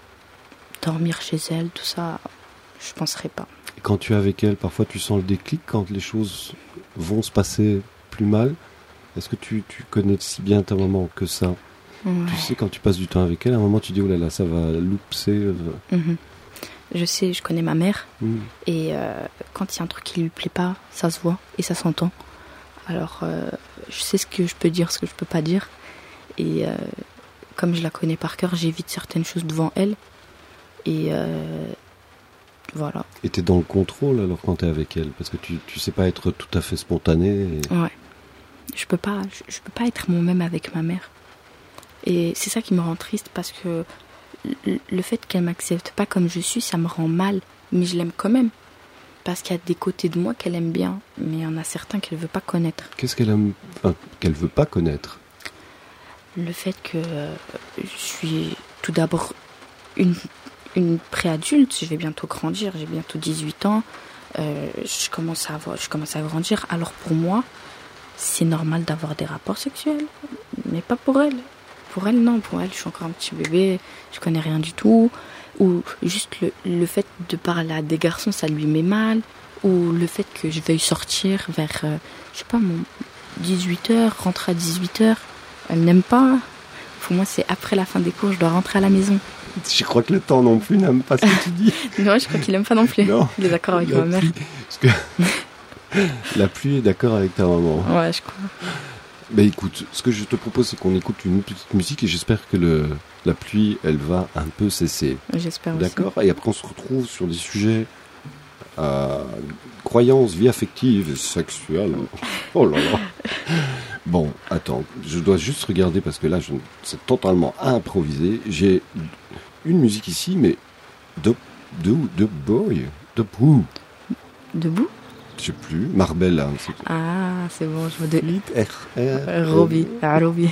dormir chez elle, tout ça, je penserais pas. Et quand tu es avec elle, parfois tu sens le déclic quand les choses vont se passer plus mal. Est-ce que tu, tu connais si bien ta maman que ça? Ouais. Tu sais, quand tu passes du temps avec elle, à un moment tu dis, oh là là, ça va loupser. Euh... Mm-hmm. Je sais, je connais ma mère. Mm. Et euh, quand il y a un truc qui lui plaît pas, ça se voit et ça s'entend. Alors, euh, je sais ce que je peux dire, ce que je peux pas dire. Et euh, comme je la connais par cœur, j'évite certaines choses devant elle. Et euh, voilà. Et t'es dans le contrôle alors quand t'es avec elle, parce que tu, tu sais pas être tout à fait spontané. Et... Ouais. Je peux pas, je, je peux pas être moi-même avec ma mère. Et c'est ça qui me rend triste parce que le, le fait qu'elle m'accepte pas comme je suis, ça me rend mal. Mais je l'aime quand même. Parce qu'il y a des côtés de moi qu'elle aime bien, mais il y en a certains qu'elle veut pas connaître. Qu'est-ce qu'elle aime, enfin, qu'elle veut pas connaître? Le fait que euh, je suis tout d'abord une, une préadulte, je vais bientôt grandir, j'ai bientôt dix-huit ans, euh, je commence à avoir, je commence à grandir. Alors pour moi, c'est normal d'avoir des rapports sexuels, mais pas pour elle. Pour elle, non, pour elle, je suis encore un petit bébé, je connais rien du tout. Ou juste le, le fait de parler à des garçons, ça lui met mal. Ou le fait que je veuille sortir vers, euh, je sais pas, mon dix-huit heures, rentrer à dix-huit heures. Elle n'aime pas. Pour moi, c'est après la fin des cours, je dois rentrer à la maison. Je crois que le temps non plus n'aime pas ce que tu dis. Non, je crois qu'il aime pas non plus. Non, il est d'accord avec ma mère. Pluie, parce que la pluie est d'accord avec ta maman. Ouais, je crois. Bah écoute, ce que je te propose, c'est qu'on écoute une petite musique et j'espère que le, la pluie, elle va un peu cesser. J'espère aussi. D'accord. Et après, on se retrouve sur des sujets euh, croyances, vie affective et sexuelle. Oh là là. Bon, attends, je dois juste regarder parce que là, je, c'est totalement improvisé. J'ai une musique ici, mais de de de boy, de pou. Debout. Je sais plus, Marbella. C'est... Ah, c'est bon, je vois de... R R Roby, ah, Roby.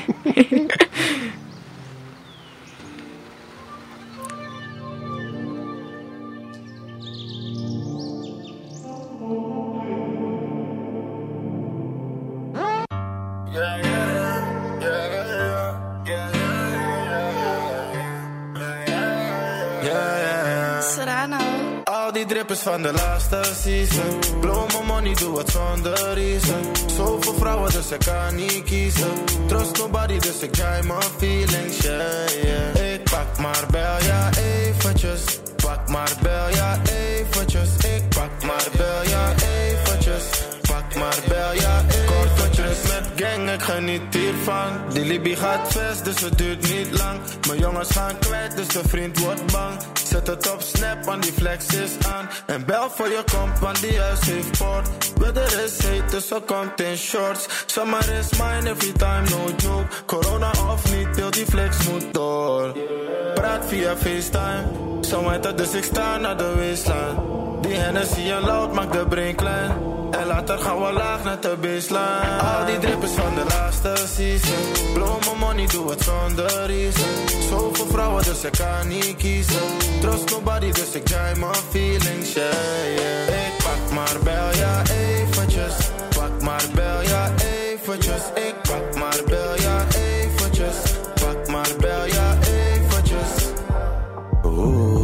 Drippers van de laatste season. Blow my money, doe het zonder reason. Zoveel vrouwen, dus ik kan niet kiezen. Trust nobody, dus ik dry my feelings, yeah, yeah. Ik pak maar bel, ja eventjes. Pak maar bel, ja eventjes. Ik pak maar bel, ja eventjes. Pak maar bel, ja eventjes. Korte met gang, ik geniet hiervan. Die Libby gaat vast, dus het duurt niet lang. Mijn jongens gaan kwijt, dus de vriend wordt bang. Zet het op snap, want die flex is aan. En bel voor je komt, want die huis heeft poort. Weather is heet, dus ze komt in shorts. Summer is mine, every time, no joke. Corona of niet, heel die flex moet door. Praat via FaceTime. Zo heet het, dus ik sta naar de waistline. Die Hennessy en loud maakt de brain klein. En later gaan we laag naar de baseline. Al die drippers van de laatste season. Blow my money, doe het zonder reason. Zoveel vrouwen, dus ik kan niet kiezen. Trust nobody, dus ik dry my feelings, yeah, yeah. Ik pak maar bel, ja eventjes. Pak maar bel, ja eventjes. Ik pak maar bel, ja eventjes. Pak maar bel, ja eventjes. Oeh.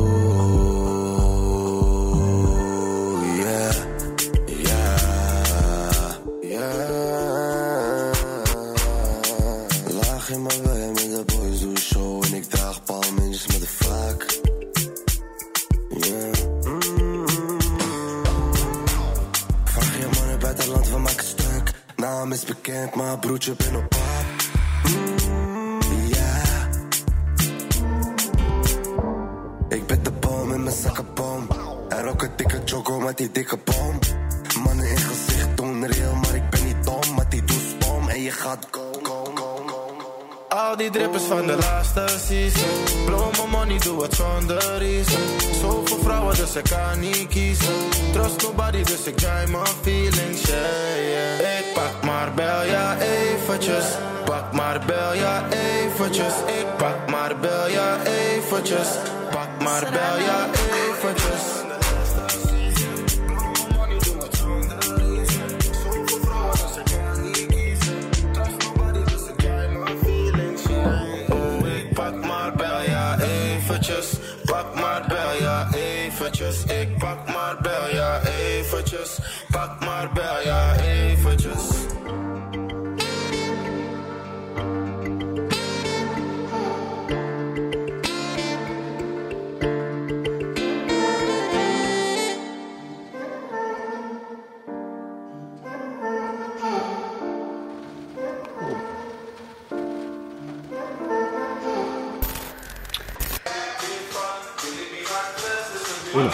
Naam is bekend, maar broertje ben op pap. Mm, yeah. Ik ben de boom in mijn zakkenboom. En rook een dikke choco met die dikke boom. Mannen in gezicht doen real, maar ik ben niet dom. Maar die doet spom en je gaat go, go, go, go. Al die drippers van de laatste season. Blow my money, doe het zonder reason. Zoveel vrouwen, dus ik kan niet kiezen. Trust nobody, dus ik dry my feelings, yeah, yeah. Ik pak maar bel, ja eventjes. Pak maar bel, ja eventjes. Ik pak maar bel, ja eventjes. Pak maar bel, ja eventjes. Voilà.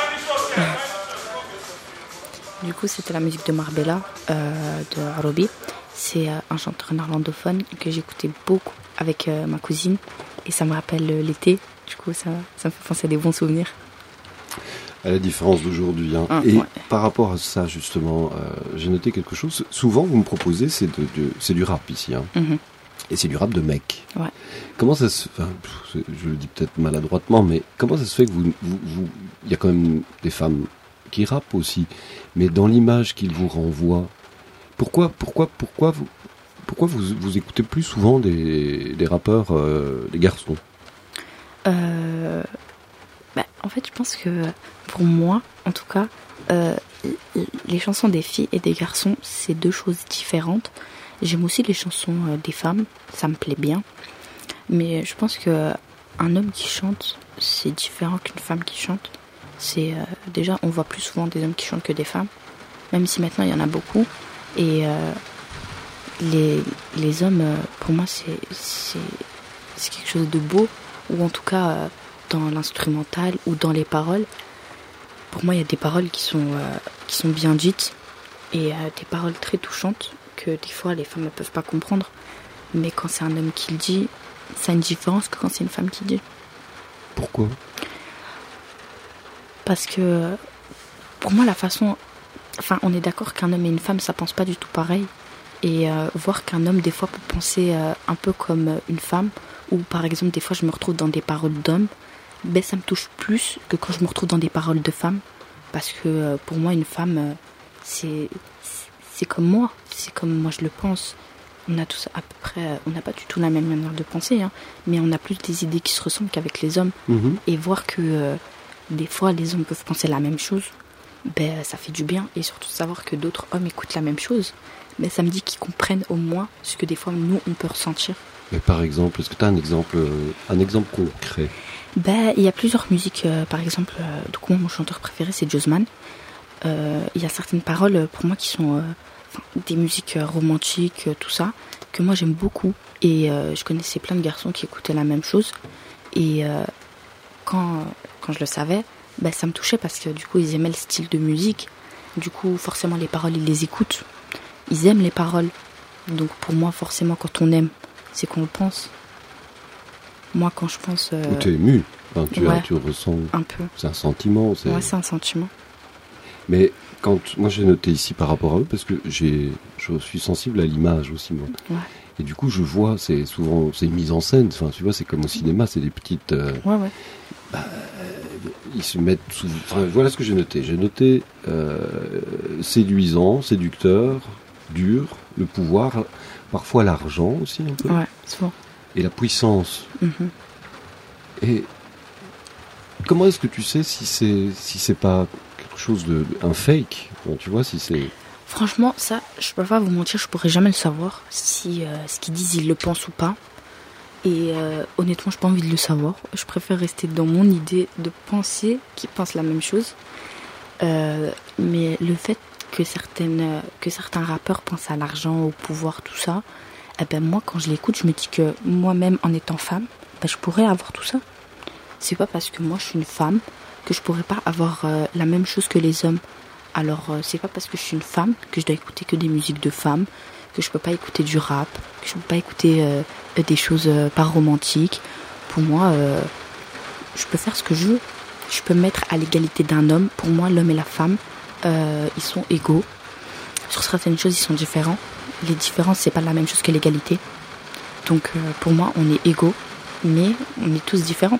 Du coup, c'était la musique de Marbella, euh, de Arabi. C'est euh, un chanteur néerlandophone que j'écoutais beaucoup avec euh, ma cousine. Et ça me rappelle euh, l'été. Du coup, ça, ça me fait penser à des bons souvenirs. À la différence d'aujourd'hui. Hein. Ah, Et ouais. par rapport à ça, justement, euh, j'ai noté quelque chose. Souvent, vous me proposez, c'est, de, de- c'est du rap ici. Hein. Mhm. Et c'est du rap de mec. Ouais. Comment ça se... Enfin, pff, je le dis peut-être maladroitement, mais comment ça se fait que vous... vous, vous- il y a quand même des femmes qui rappent aussi, mais dans l'image qu'ils vous renvoient, pourquoi, pourquoi, pourquoi vous... Pourquoi vous, vous écoutez plus souvent des, des rappeurs, euh, des garçons? Euh, bah, en fait, je pense que pour moi, en tout cas, euh, les chansons des filles et des garçons, c'est deux choses différentes. J'aime aussi les chansons euh, des femmes, ça me plaît bien. Mais je pense que un homme qui chante, c'est différent qu'une femme qui chante. C'est euh, déjà, on voit plus souvent des hommes qui chantent que des femmes, même si maintenant il y en a beaucoup. Et euh, les, les hommes, euh, pour moi, c'est, c'est, c'est quelque chose de beau, ou en tout cas euh, dans l'instrumental ou dans les paroles. Pour moi, il y a des paroles qui sont, euh, qui sont bien dites et euh, des paroles très touchantes que des fois les femmes ne peuvent pas comprendre. Mais quand c'est un homme qui le dit, ça a une différence que quand c'est une femme qui le dit. Pourquoi? Parce que pour moi, la façon... Enfin, on est d'accord qu'un homme et une femme, ça pense pas du tout pareil. Et euh, voir qu'un homme, des fois, peut penser euh, un peu comme euh, une femme, ou par exemple, des fois, je me retrouve dans des paroles d'hommes, ben, ça me touche plus que quand je me retrouve dans des paroles de femmes. Parce que euh, pour moi, une femme, euh, c'est, c'est comme moi. C'est comme moi, je le pense. On a tous à peu près... euh, on n'a pas du tout la même manière de penser, hein, mais on a plus des idées qui se ressemblent qu'avec les hommes. Mhm. Et voir que euh, des fois, les hommes peuvent penser la même chose, ben, ça fait du bien. Et surtout savoir que d'autres hommes écoutent la même chose, ben, ça me dit qu'ils comprennent au moins ce que des fois, nous, on peut ressentir. Mais par exemple, est-ce que tu as un exemple, euh, un exemple concret? Ben, il y a plusieurs musiques. euh, par exemple, euh, donc moi, mon chanteur préféré, c'est Josman. Euh, Il y a certaines paroles, euh, pour moi, qui sont euh, enfin, des musiques euh, romantiques, euh, tout ça, que moi, j'aime beaucoup. Et euh, je connaissais plein de garçons qui écoutaient la même chose. Et euh, quand, quand je le savais, ben, ça me touchait parce que du coup, ils aimaient le style de musique. Du coup, forcément, les paroles, ils les écoutent. Ils aiment les paroles. Donc, pour moi, forcément, quand on aime, c'est qu'on le pense. Moi, quand je pense... euh, Ou tu es ému, enfin, tu, ouais. as- tu ressens... un peu. C'est un sentiment. C'est... Ouais, c'est un sentiment. Mais quand moi j'ai noté ici par rapport à eux, parce que j'ai, je suis sensible à l'image aussi moi. Ouais. Et du coup je vois, c'est souvent c'est une mise en scène. Enfin tu vois, c'est comme au cinéma, c'est des petites. euh, Ouais, ouais. ils se mettent sous. Enfin voilà ce que j'ai noté. J'ai noté euh, séduisant, séducteur, dur, le pouvoir, parfois l'argent aussi un peu, Ouais, souvent. et la puissance. Mhm. Et comment est-ce que tu sais si c'est si c'est pas quelque chose de un fake, bon, tu vois, si c'est Franchement, ça, je peux pas vous mentir, je pourrais jamais le savoir si euh, ce qu'ils disent, ils le pensent ou pas. Et euh, honnêtement, j'ai pas envie de le savoir. Je préfère rester dans mon idée de penser qu'ils pensent la même chose. Euh, mais le fait que certaines, que certains rappeurs pensent à l'argent, au pouvoir, tout ça, eh ben moi, quand je l'écoute, je me dis que moi-même, en étant femme, ben, je pourrais avoir tout ça. C'est pas parce que moi, je suis une femme que je pourrais pas avoir euh, la même chose que les hommes. Alors, euh, c'est pas parce que je suis une femme que je dois écouter que des musiques de femmes, que je peux pas écouter du rap, que je peux pas écouter euh, des choses euh, pas romantiques. Pour moi, euh, je peux faire ce que je veux. Je peux me mettre à l'égalité d'un homme. Pour moi, l'homme et la femme, euh, ils sont égaux. Sur certaines choses, ils sont différents. Les différences, c'est pas la même chose que l'égalité. Donc, euh, pour moi, on est égaux, mais on est tous différents.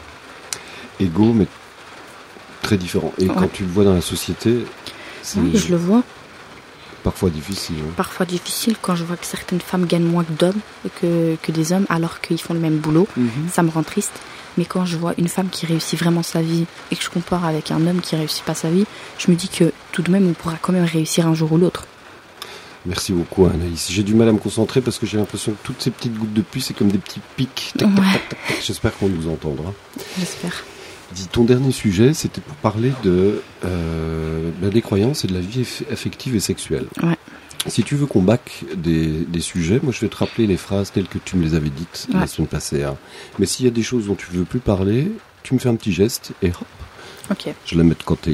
égaux mais très différents. Et Ouais. quand tu le vois dans la société, c'est Oui, je le vois. parfois difficile. hein. Parfois difficile quand je vois que certaines femmes gagnent moins que d'hommes, que, que des hommes, alors qu'ils font le même boulot. Ça me rend triste. Mais quand je vois une femme qui réussit vraiment sa vie et que je compare avec un homme qui réussit pas sa vie, je me dis que tout de même, on pourra quand même réussir un jour ou l'autre. Merci beaucoup Anaïs. J'ai du mal à me concentrer parce que j'ai l'impression que toutes ces petites gouttes de pluie, c'est comme des petits pics. Tac, tac, Ouais. tac, tac, tac. J'espère qu'on nous entendra. J'espère. Dis, ton dernier sujet, c'était pour parler de euh, bah, des croyances et de la vie eff- affective et sexuelle. Ouais. Si tu veux qu'on back des, des sujets, moi je vais te rappeler les phrases telles que tu me les avais dites Ouais. la semaine passée. hein. Mais s'il y a des choses dont tu veux plus parler, tu me fais un petit geste et hop, Ok. Je la mets de côté.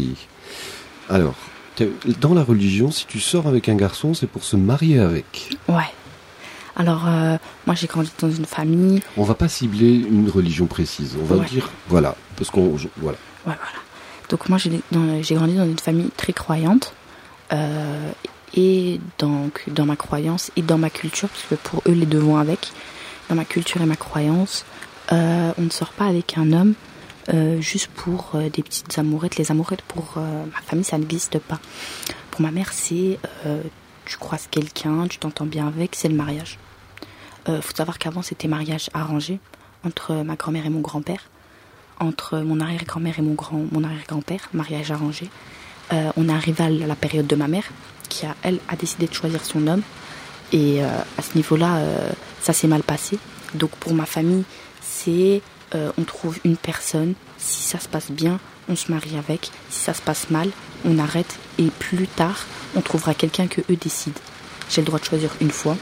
Alors, t'es- dans la religion, si tu sors avec un garçon, c'est pour se marier avec. Ouais. Alors, euh, moi, j'ai grandi dans une famille. On va pas cibler une religion précise. On va Ouais. dire, voilà, parce qu'on, je- voilà. Ouais, voilà. Donc, moi, j'ai, dans- j'ai grandi dans une famille très croyante. Euh, et donc, dans ma croyance et dans ma culture, parce que pour eux, les deux vont avec. Dans ma culture et ma croyance, euh, on ne sort pas avec un homme euh, juste pour euh, des petites amourettes. Les amourettes, pour euh, ma famille, ça n'existe pas. Pour ma mère, c'est euh, tu croises quelqu'un, tu t'entends bien avec, c'est le mariage. Euh, faut savoir qu'avant, c'était mariage arrangé entre ma grand-mère et mon grand-père, entre mon arrière-grand-mère et mon, grand, mon arrière-grand-père, mariage arrangé. Euh, on est arrivé à la période de ma mère, qui a, elle, a décidé de choisir son homme. Et euh, à ce niveau-là, euh, ça s'est mal passé. Donc pour ma famille, c'est euh, on trouve une personne, si ça se passe bien, on se marie avec. Si ça se passe mal, on arrête. Et plus tard, on trouvera quelqu'un que eux décident. J'ai le droit de choisir une fois.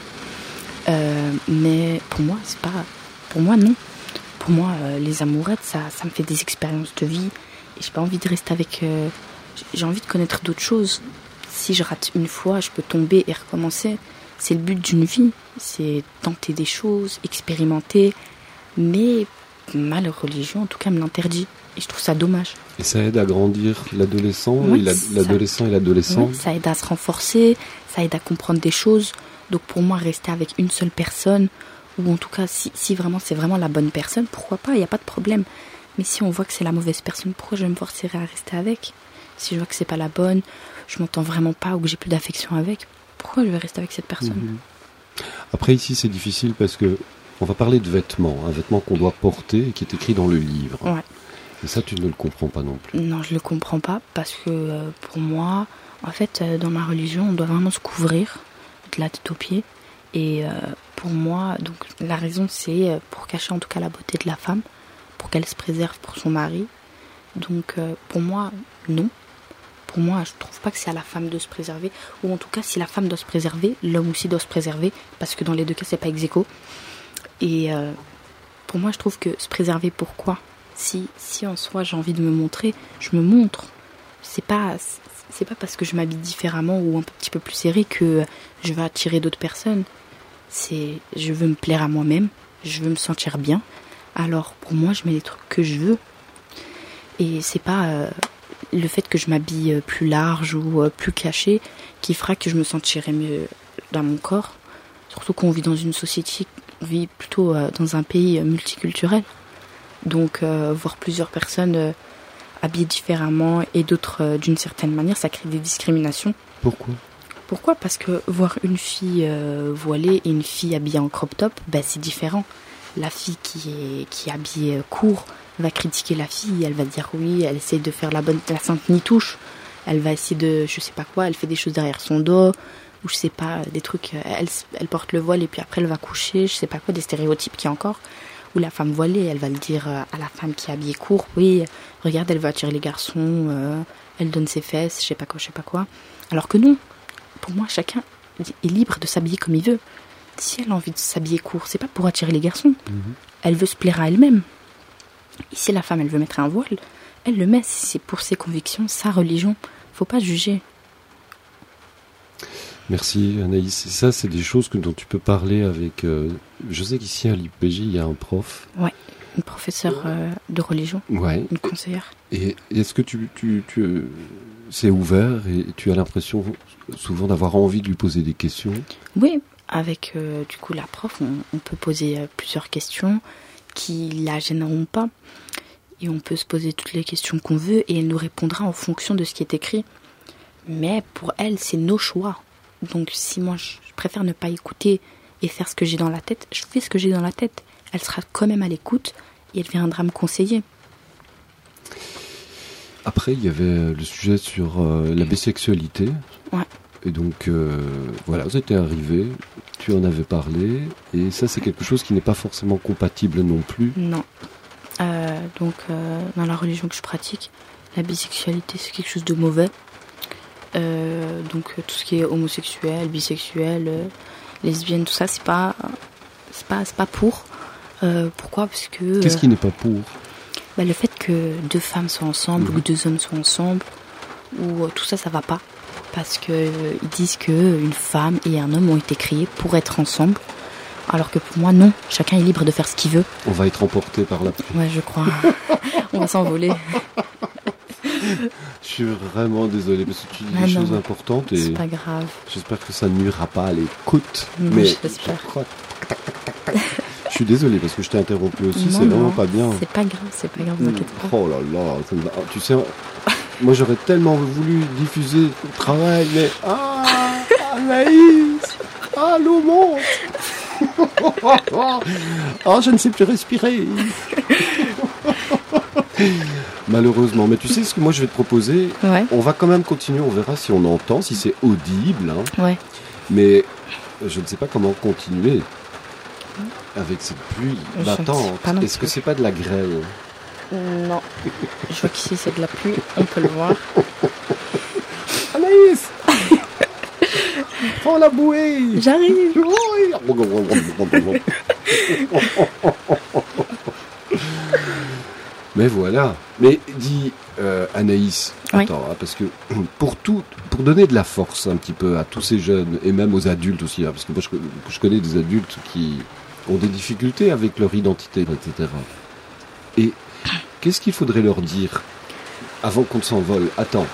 Euh, mais pour moi, c'est pas. Pour moi, non. Pour moi, euh, les amourettes, ça, ça me fait des expériences de vie. Et j'ai pas envie de rester avec. Euh, j'ai envie de connaître d'autres choses. Si je rate une fois, je peux tomber et recommencer. C'est le but d'une vie. C'est tenter des choses, expérimenter. Mais ma religion, en tout cas, me l'interdit. Et je trouve ça dommage. Et ça aide à grandir l'adolescent, Oui, et la- ça- l'adolescent et l'adolescente. Oui, ça aide à se renforcer, ça aide à comprendre des choses. Donc pour moi, rester avec une seule personne, ou en tout cas, si, si vraiment c'est vraiment la bonne personne, pourquoi pas, il n'y a pas de problème. Mais si on voit que c'est la mauvaise personne, pourquoi je vais me forcer à rester avec? Si je vois que c'est pas la bonne, je m'entends vraiment pas, ou que j'ai plus d'affection avec, pourquoi je vais rester avec cette personne? Mhm. Après ici c'est difficile parce que on va parler de vêtements, un vêtement qu'on doit porter et qui est écrit dans le livre. Ouais. Et ça tu ne le comprends pas non plus. Non, je le comprends pas, parce que euh, pour moi, en fait, euh, dans ma religion, on doit vraiment se couvrir de la tête aux pieds. Et euh, pour moi, donc la raison, c'est euh, pour cacher en tout cas la beauté de la femme, pour qu'elle se préserve pour son mari. Donc euh, pour moi, non. Pour moi, je trouve pas que c'est à la femme de se préserver, ou en tout cas, si la femme doit se préserver, l'homme aussi doit se préserver, parce que dans les deux cas, c'est pas ex aequo. Et euh, pour moi, je trouve que se préserver, pourquoi? Si, si en soi j'ai envie de me montrer, je me montre. C'est pas, c'est pas parce que je m'habille différemment ou un petit peu plus serré que je vais attirer d'autres personnes. C'est, je veux me plaire à moi-même, je veux me sentir bien. Alors pour moi, je mets les trucs que je veux. Et c'est pas euh, le fait que je m'habille plus large ou euh, plus caché qui fera que je me sentirai mieux dans mon corps. Surtout qu'on vit dans une société, on vit plutôt euh, dans un pays euh, multiculturel. Donc euh, voir plusieurs personnes euh, habillées différemment et d'autres euh, d'une certaine manière, ça crée des discriminations. Pourquoi? Pourquoi? Parce que voir une fille euh, voilée et une fille habillée en crop top, ben, c'est différent. La fille qui est, qui est habillée euh, court va critiquer la fille, elle va dire oui, elle essaie de faire la bonne, la sainte nitouche. Elle va essayer de, je sais pas quoi, elle fait des choses derrière son dos, ou je sais pas, des trucs, elle, elle porte le voile et puis après elle va coucher, je sais pas quoi, des stéréotypes qu'il y a encore. Ou la femme voilée, elle va le dire à la femme qui est habillée court, oui, regarde, elle va attirer les garçons, euh, elle donne ses fesses, je sais pas quoi, je sais pas quoi. Alors que non, pour moi, chacun est libre de s'habiller comme il veut. Si elle a envie de s'habiller court, c'est pas pour attirer les garçons. Mhm. Elle veut se plaire à elle-même. Et si la femme, elle veut mettre un voile, elle le met, c'est pour ses convictions, sa religion. Faut pas juger. Merci Anaïs. Et ça c'est des choses que, dont tu peux parler avec... euh, je sais qu'ici à l'I P J il y a un prof. Ouais, une professeure euh, de religion, Ouais. une conseillère. Et est-ce que tu, tu, tu euh, c'est ouvert et tu as l'impression souvent d'avoir envie de lui poser des questions? Oui, avec euh, du coup la prof, on, on peut poser euh, plusieurs questions qui la gêneront pas. Et on peut se poser toutes les questions qu'on veut et elle nous répondra en fonction de ce qui est écrit. Mais pour elle, c'est nos choix. Donc si moi, je préfère ne pas écouter et faire ce que j'ai dans la tête, je fais ce que j'ai dans la tête. Elle sera quand même à l'écoute et elle viendra me conseiller. Après, il y avait le sujet sur euh, la bisexualité. Ouais. Et donc, euh, voilà, vous étiez arrivé, tu en avais parlé, et ça, c'est quelque chose qui n'est pas forcément compatible non plus. Non. Euh, donc, euh, dans la religion que je pratique, la bisexualité, c'est quelque chose de mauvais. Euh, donc, euh, tout ce qui est homosexuel, bisexuel, euh, lesbienne, tout ça, c'est pas, c'est pas, c'est pas pour. Euh, pourquoi? Parce que Qu'est-ce qui n'est pas pour? bah, le fait que deux femmes soient ensemble Mhm. ou que deux hommes soient ensemble, ou euh, tout ça, ça va pas. Parce que euh, ils disent que une femme et un homme ont été créés pour être ensemble. Alors que pour moi, non. Chacun est libre de faire ce qu'il veut. On va être emporté par la pluie. Ouais, je crois. On va s'envoler. Je suis vraiment désolé parce que tu dis Ah des non. choses importantes et C'est pas grave. j'espère que ça ne nuira pas à l'écoute. Non, Mais j'espère. je crois- Je suis désolé parce que je t'ai interrompu aussi, Non, c'est non, vraiment pas bien. C'est pas grave, c'est pas grave, vous inquiétez pas. Oh là là, ça me- tu sais, moi j'aurais tellement voulu diffuser le travail, mais ah, Anaïs, ah l'eau monte. Ah, je ne sais plus respirer. Malheureusement, mais tu sais ce que moi je vais te proposer. Ouais, On va quand même continuer, on verra si on entend, si c'est audible, hein. ouais. Mais je ne sais pas comment continuer avec cette pluie Je ne sais battante. pas non Est-ce que plus. c'est pas de la grêle? Non. Je vois qu'ici c'est de la pluie, on peut le voir. Anaïs, prends la bouée. J'arrive. Mais voilà. Mais dis, euh, Anaïs, Oui. attends, hein, parce que pour tout, pour donner de la force un petit peu à tous ces jeunes et même aux adultes aussi, hein, parce que moi je, je connais des adultes qui ont des difficultés avec leur identité, et cetera. Et qu'est-ce qu'il faudrait leur dire avant qu'on ne s'envole? Attends.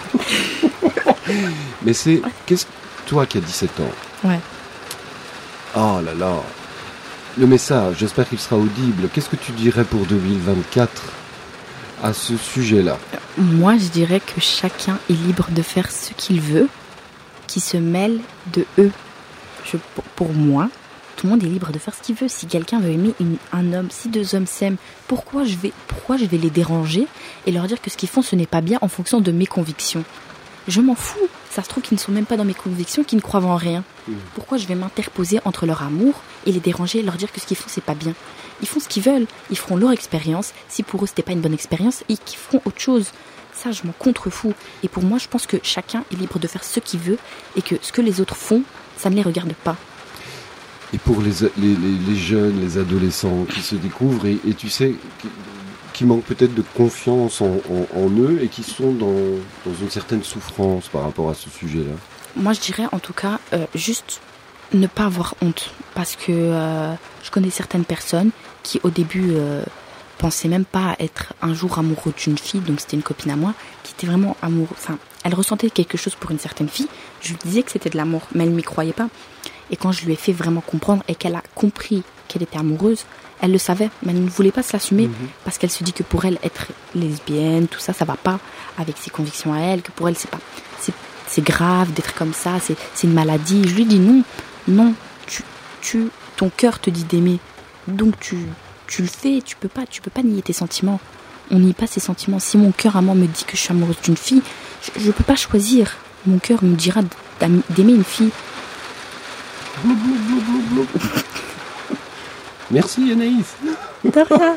Mais c'est, qu'est-ce, toi qui as dix-sept ans. Ouais. Oh là là. Le message, j'espère qu'il sera audible. Qu'est-ce que tu dirais pour deux mille vingt-quatre à ce sujet-là? Moi, je dirais que chacun est libre de faire ce qu'il veut, qui se mêle de eux. Je, pour, pour moi, tout le monde est libre de faire ce qu'il veut. Si quelqu'un veut aimer une- un homme, si deux hommes s'aiment, pourquoi je vais, pourquoi je vais les déranger et leur dire que ce qu'ils font, ce n'est pas bien en fonction de mes convictions? Je m'en fous. Ça se trouve qu'ils ne sont même pas dans mes convictions, qu'ils ne croient en rien. Mmh. Pourquoi je vais m'interposer entre leur amour et les déranger et leur dire que ce qu'ils font, c'est pas bien? Ils font ce qu'ils veulent. Ils feront leur expérience. Si pour eux, c'était pas une bonne expérience, ils qu'ils feront autre chose. Ça, je m'en contrefous. Et pour moi, je pense que chacun est libre de faire ce qu'il veut et que ce que les autres font, ça ne les regarde pas. Et pour les, les, les, les jeunes, les adolescents qui se découvrent et, et tu sais, qui, qui manquent peut-être de confiance en, en, en eux et qui sont dans, dans une certaine souffrance par rapport à ce sujet-là. Moi, je dirais en tout cas, euh, juste ne pas avoir honte. Parce que euh, je connais certaines personnes qui, au début, euh, pensaient même pas être un jour amoureux d'une fille. Donc, c'était une copine à moi qui était vraiment amoureuse. Enfin, elle ressentait quelque chose pour une certaine fille. Je lui disais que c'était de l'amour, mais elle ne m'y croyait pas. Et quand je lui ai fait vraiment comprendre et qu'elle a compris qu'elle était amoureuse, elle le savait, mais elle ne voulait pas se l'assumer Mhm. parce qu'elle se dit que pour elle, être lesbienne, tout ça, ça va pas avec ses convictions à elle, que pour elle, c'est pas, c'est, c'est grave d'être comme ça, c'est, c'est une maladie. Je lui dis non, non, tu, tu, ton cœur te dit d'aimer, donc tu, tu le fais, tu peux pas, tu peux pas nier tes sentiments. On nie pas ses sentiments. Si mon cœur à moi me dit que je suis amoureuse d'une fille, je, je peux pas choisir. Mon cœur me dira d'am- d'aimer une fille. Blou, blou, blou, blou, blou. Merci Anaïs. De rien.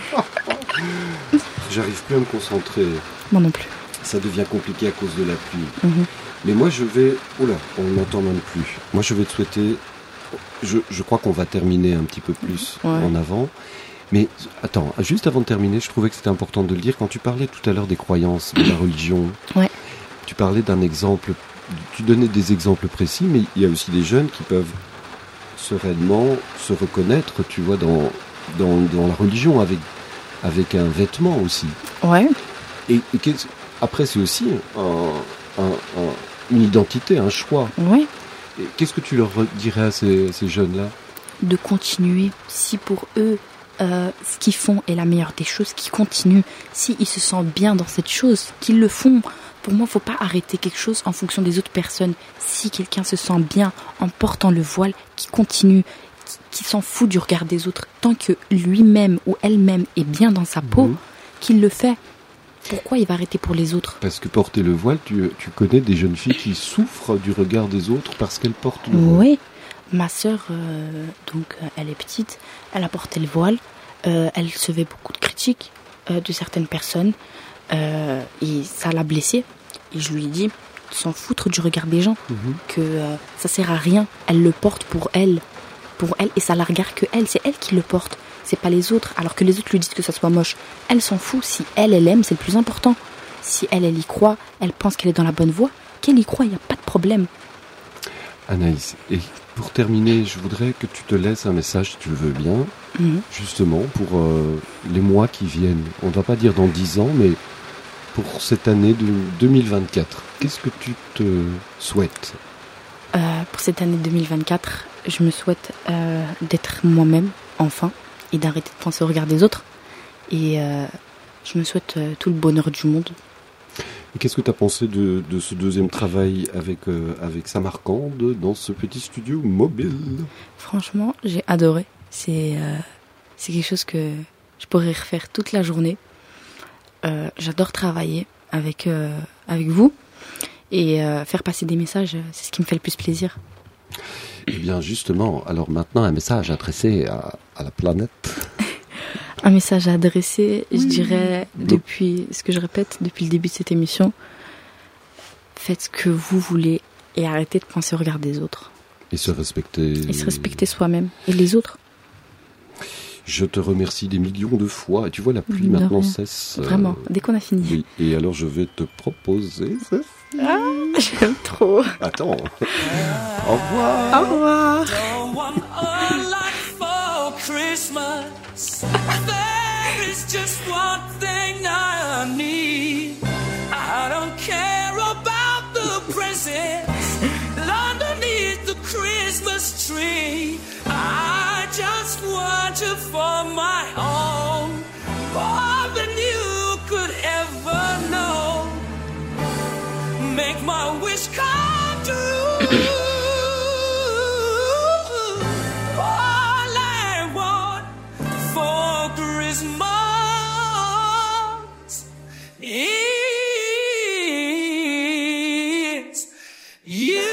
J'arrive plus à me concentrer. Moi non plus. Ça devient compliqué à cause de la pluie. Mhm. Mais moi je vais... Oula, on n'entend même plus. Moi je vais te souhaiter... Je, je crois qu'on va terminer un petit peu plus Ouais. en avant. Mais attends, juste avant de terminer, je trouvais que c'était important de le dire. Quand tu parlais tout à l'heure des croyances, de la religion, Ouais. tu parlais d'un exemple, tu donnais des exemples précis, mais il y a aussi des jeunes qui peuvent sereinement se reconnaître, tu vois, dans, dans, dans la religion, avec, avec un vêtement aussi. Ouais. Et, et qu'est-ce- après, c'est aussi un, un- un- une identité, un choix. Ouais. Et qu'est-ce que tu leur dirais à ces, ces jeunes-là? De continuer. Si pour eux, euh, ce qu'ils font est la meilleure des choses, qu'ils continuent. S'ils se sentent bien dans cette chose, qu'ils le font. Pour moi, il ne faut pas arrêter quelque chose en fonction des autres personnes. Si quelqu'un se sent bien en portant le voile, qu'il continue, qui, qui s'en fout du regard des autres, tant que lui-même ou elle-même est bien dans sa peau, Mhm. qu'il le fait. Pourquoi il va arrêter pour les autres? Parce que porter le voile, tu, tu connais des jeunes filles qui souffrent du regard des autres parce qu'elles portent le voile. Oui. Ma sœur, euh, donc, euh, elle est petite, elle a porté le voile, euh, elle recevait beaucoup de critiques euh, de certaines personnes, euh, et ça l'a blessée. Et je lui ai dit, s'en foutre du regard des gens, Mhm. que euh, ça sert à rien. Elle le porte pour elle, pour elle, et ça la regarde que elle. C'est elle qui le porte. c'est pas les autres. Alors que les autres lui disent que ça soit moche. Elle s'en fout. Si elle, elle aime, c'est le plus important. Si elle, elle y croit, elle pense qu'elle est dans la bonne voie, qu'elle y croit, il n'y a pas de problème. Anaïs, et pour terminer, je voudrais que tu te laisses un message, si tu le veux bien, Mhm. justement, pour euh, les mois qui viennent. On ne va pas dire dans dix ans, mais pour cette année de deux mille vingt-quatre. Qu'est-ce que tu te souhaites ? Euh, pour cette année deux mille vingt-quatre, je me souhaite euh, d'être moi-même, enfin, et d'arrêter de penser au regard des autres. Et euh, je me souhaite euh, tout le bonheur du monde. Et qu'est-ce que tu as pensé de, de ce deuxième travail avec, euh, avec Samarcande dans ce petit studio mobile ? Franchement, j'ai adoré. C'est euh, c'est quelque chose que je pourrais refaire toute la journée. Euh, j'adore travailler avec, euh, avec vous. Et euh, faire passer des messages, c'est ce qui me fait le plus plaisir. Eh bien, justement, alors maintenant, un message adressé à, à la planète. Un message à adresser, je dirais, depuis, ce que je répète depuis le début de cette émission, faites ce que vous voulez et arrêtez de penser au regard des autres. Et se respecter. Et se respecter soi-même et les autres. Je te remercie des millions de fois. Et tu vois, la pluie De maintenant rien. cesse. euh, Vraiment, dès qu'on a fini. Oui, et alors je vais te proposer. Ah, j'aime trop. Attends. Au revoir. Au revoir. Don't want a lot for Christmas. There is just one thing I need. I don't care about the presents underneath the Christmas tree. I just want you for my own, more than you could ever know. Make my wish come true. All I want for Christmas is you.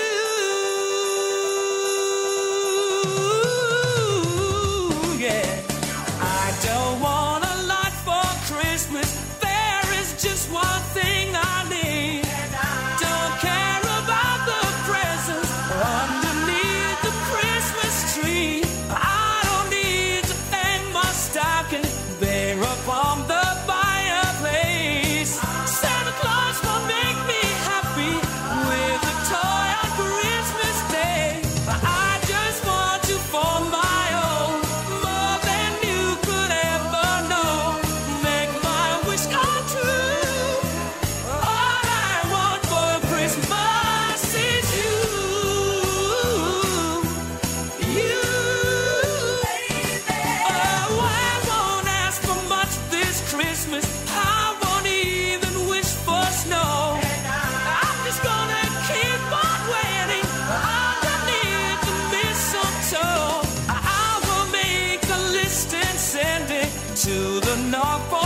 Yeah, I don't want a lot for Christmas. There is just one thing I need. Don't care about the presents underneath the Christmas tree. I don't need to hang my stocking there upon the fireplace. Santa Claus will make me happy with a toy on Christmas Day. I just want you for my own, more than you could ever know. Make my wish come true. All I want for Christmas is you. You. Oh, I won't ask for much this Christmas. I won't even wish for snow. I'm just gonna keep on waiting underneath the mistletoe. I will make a list and send it to the North Pole.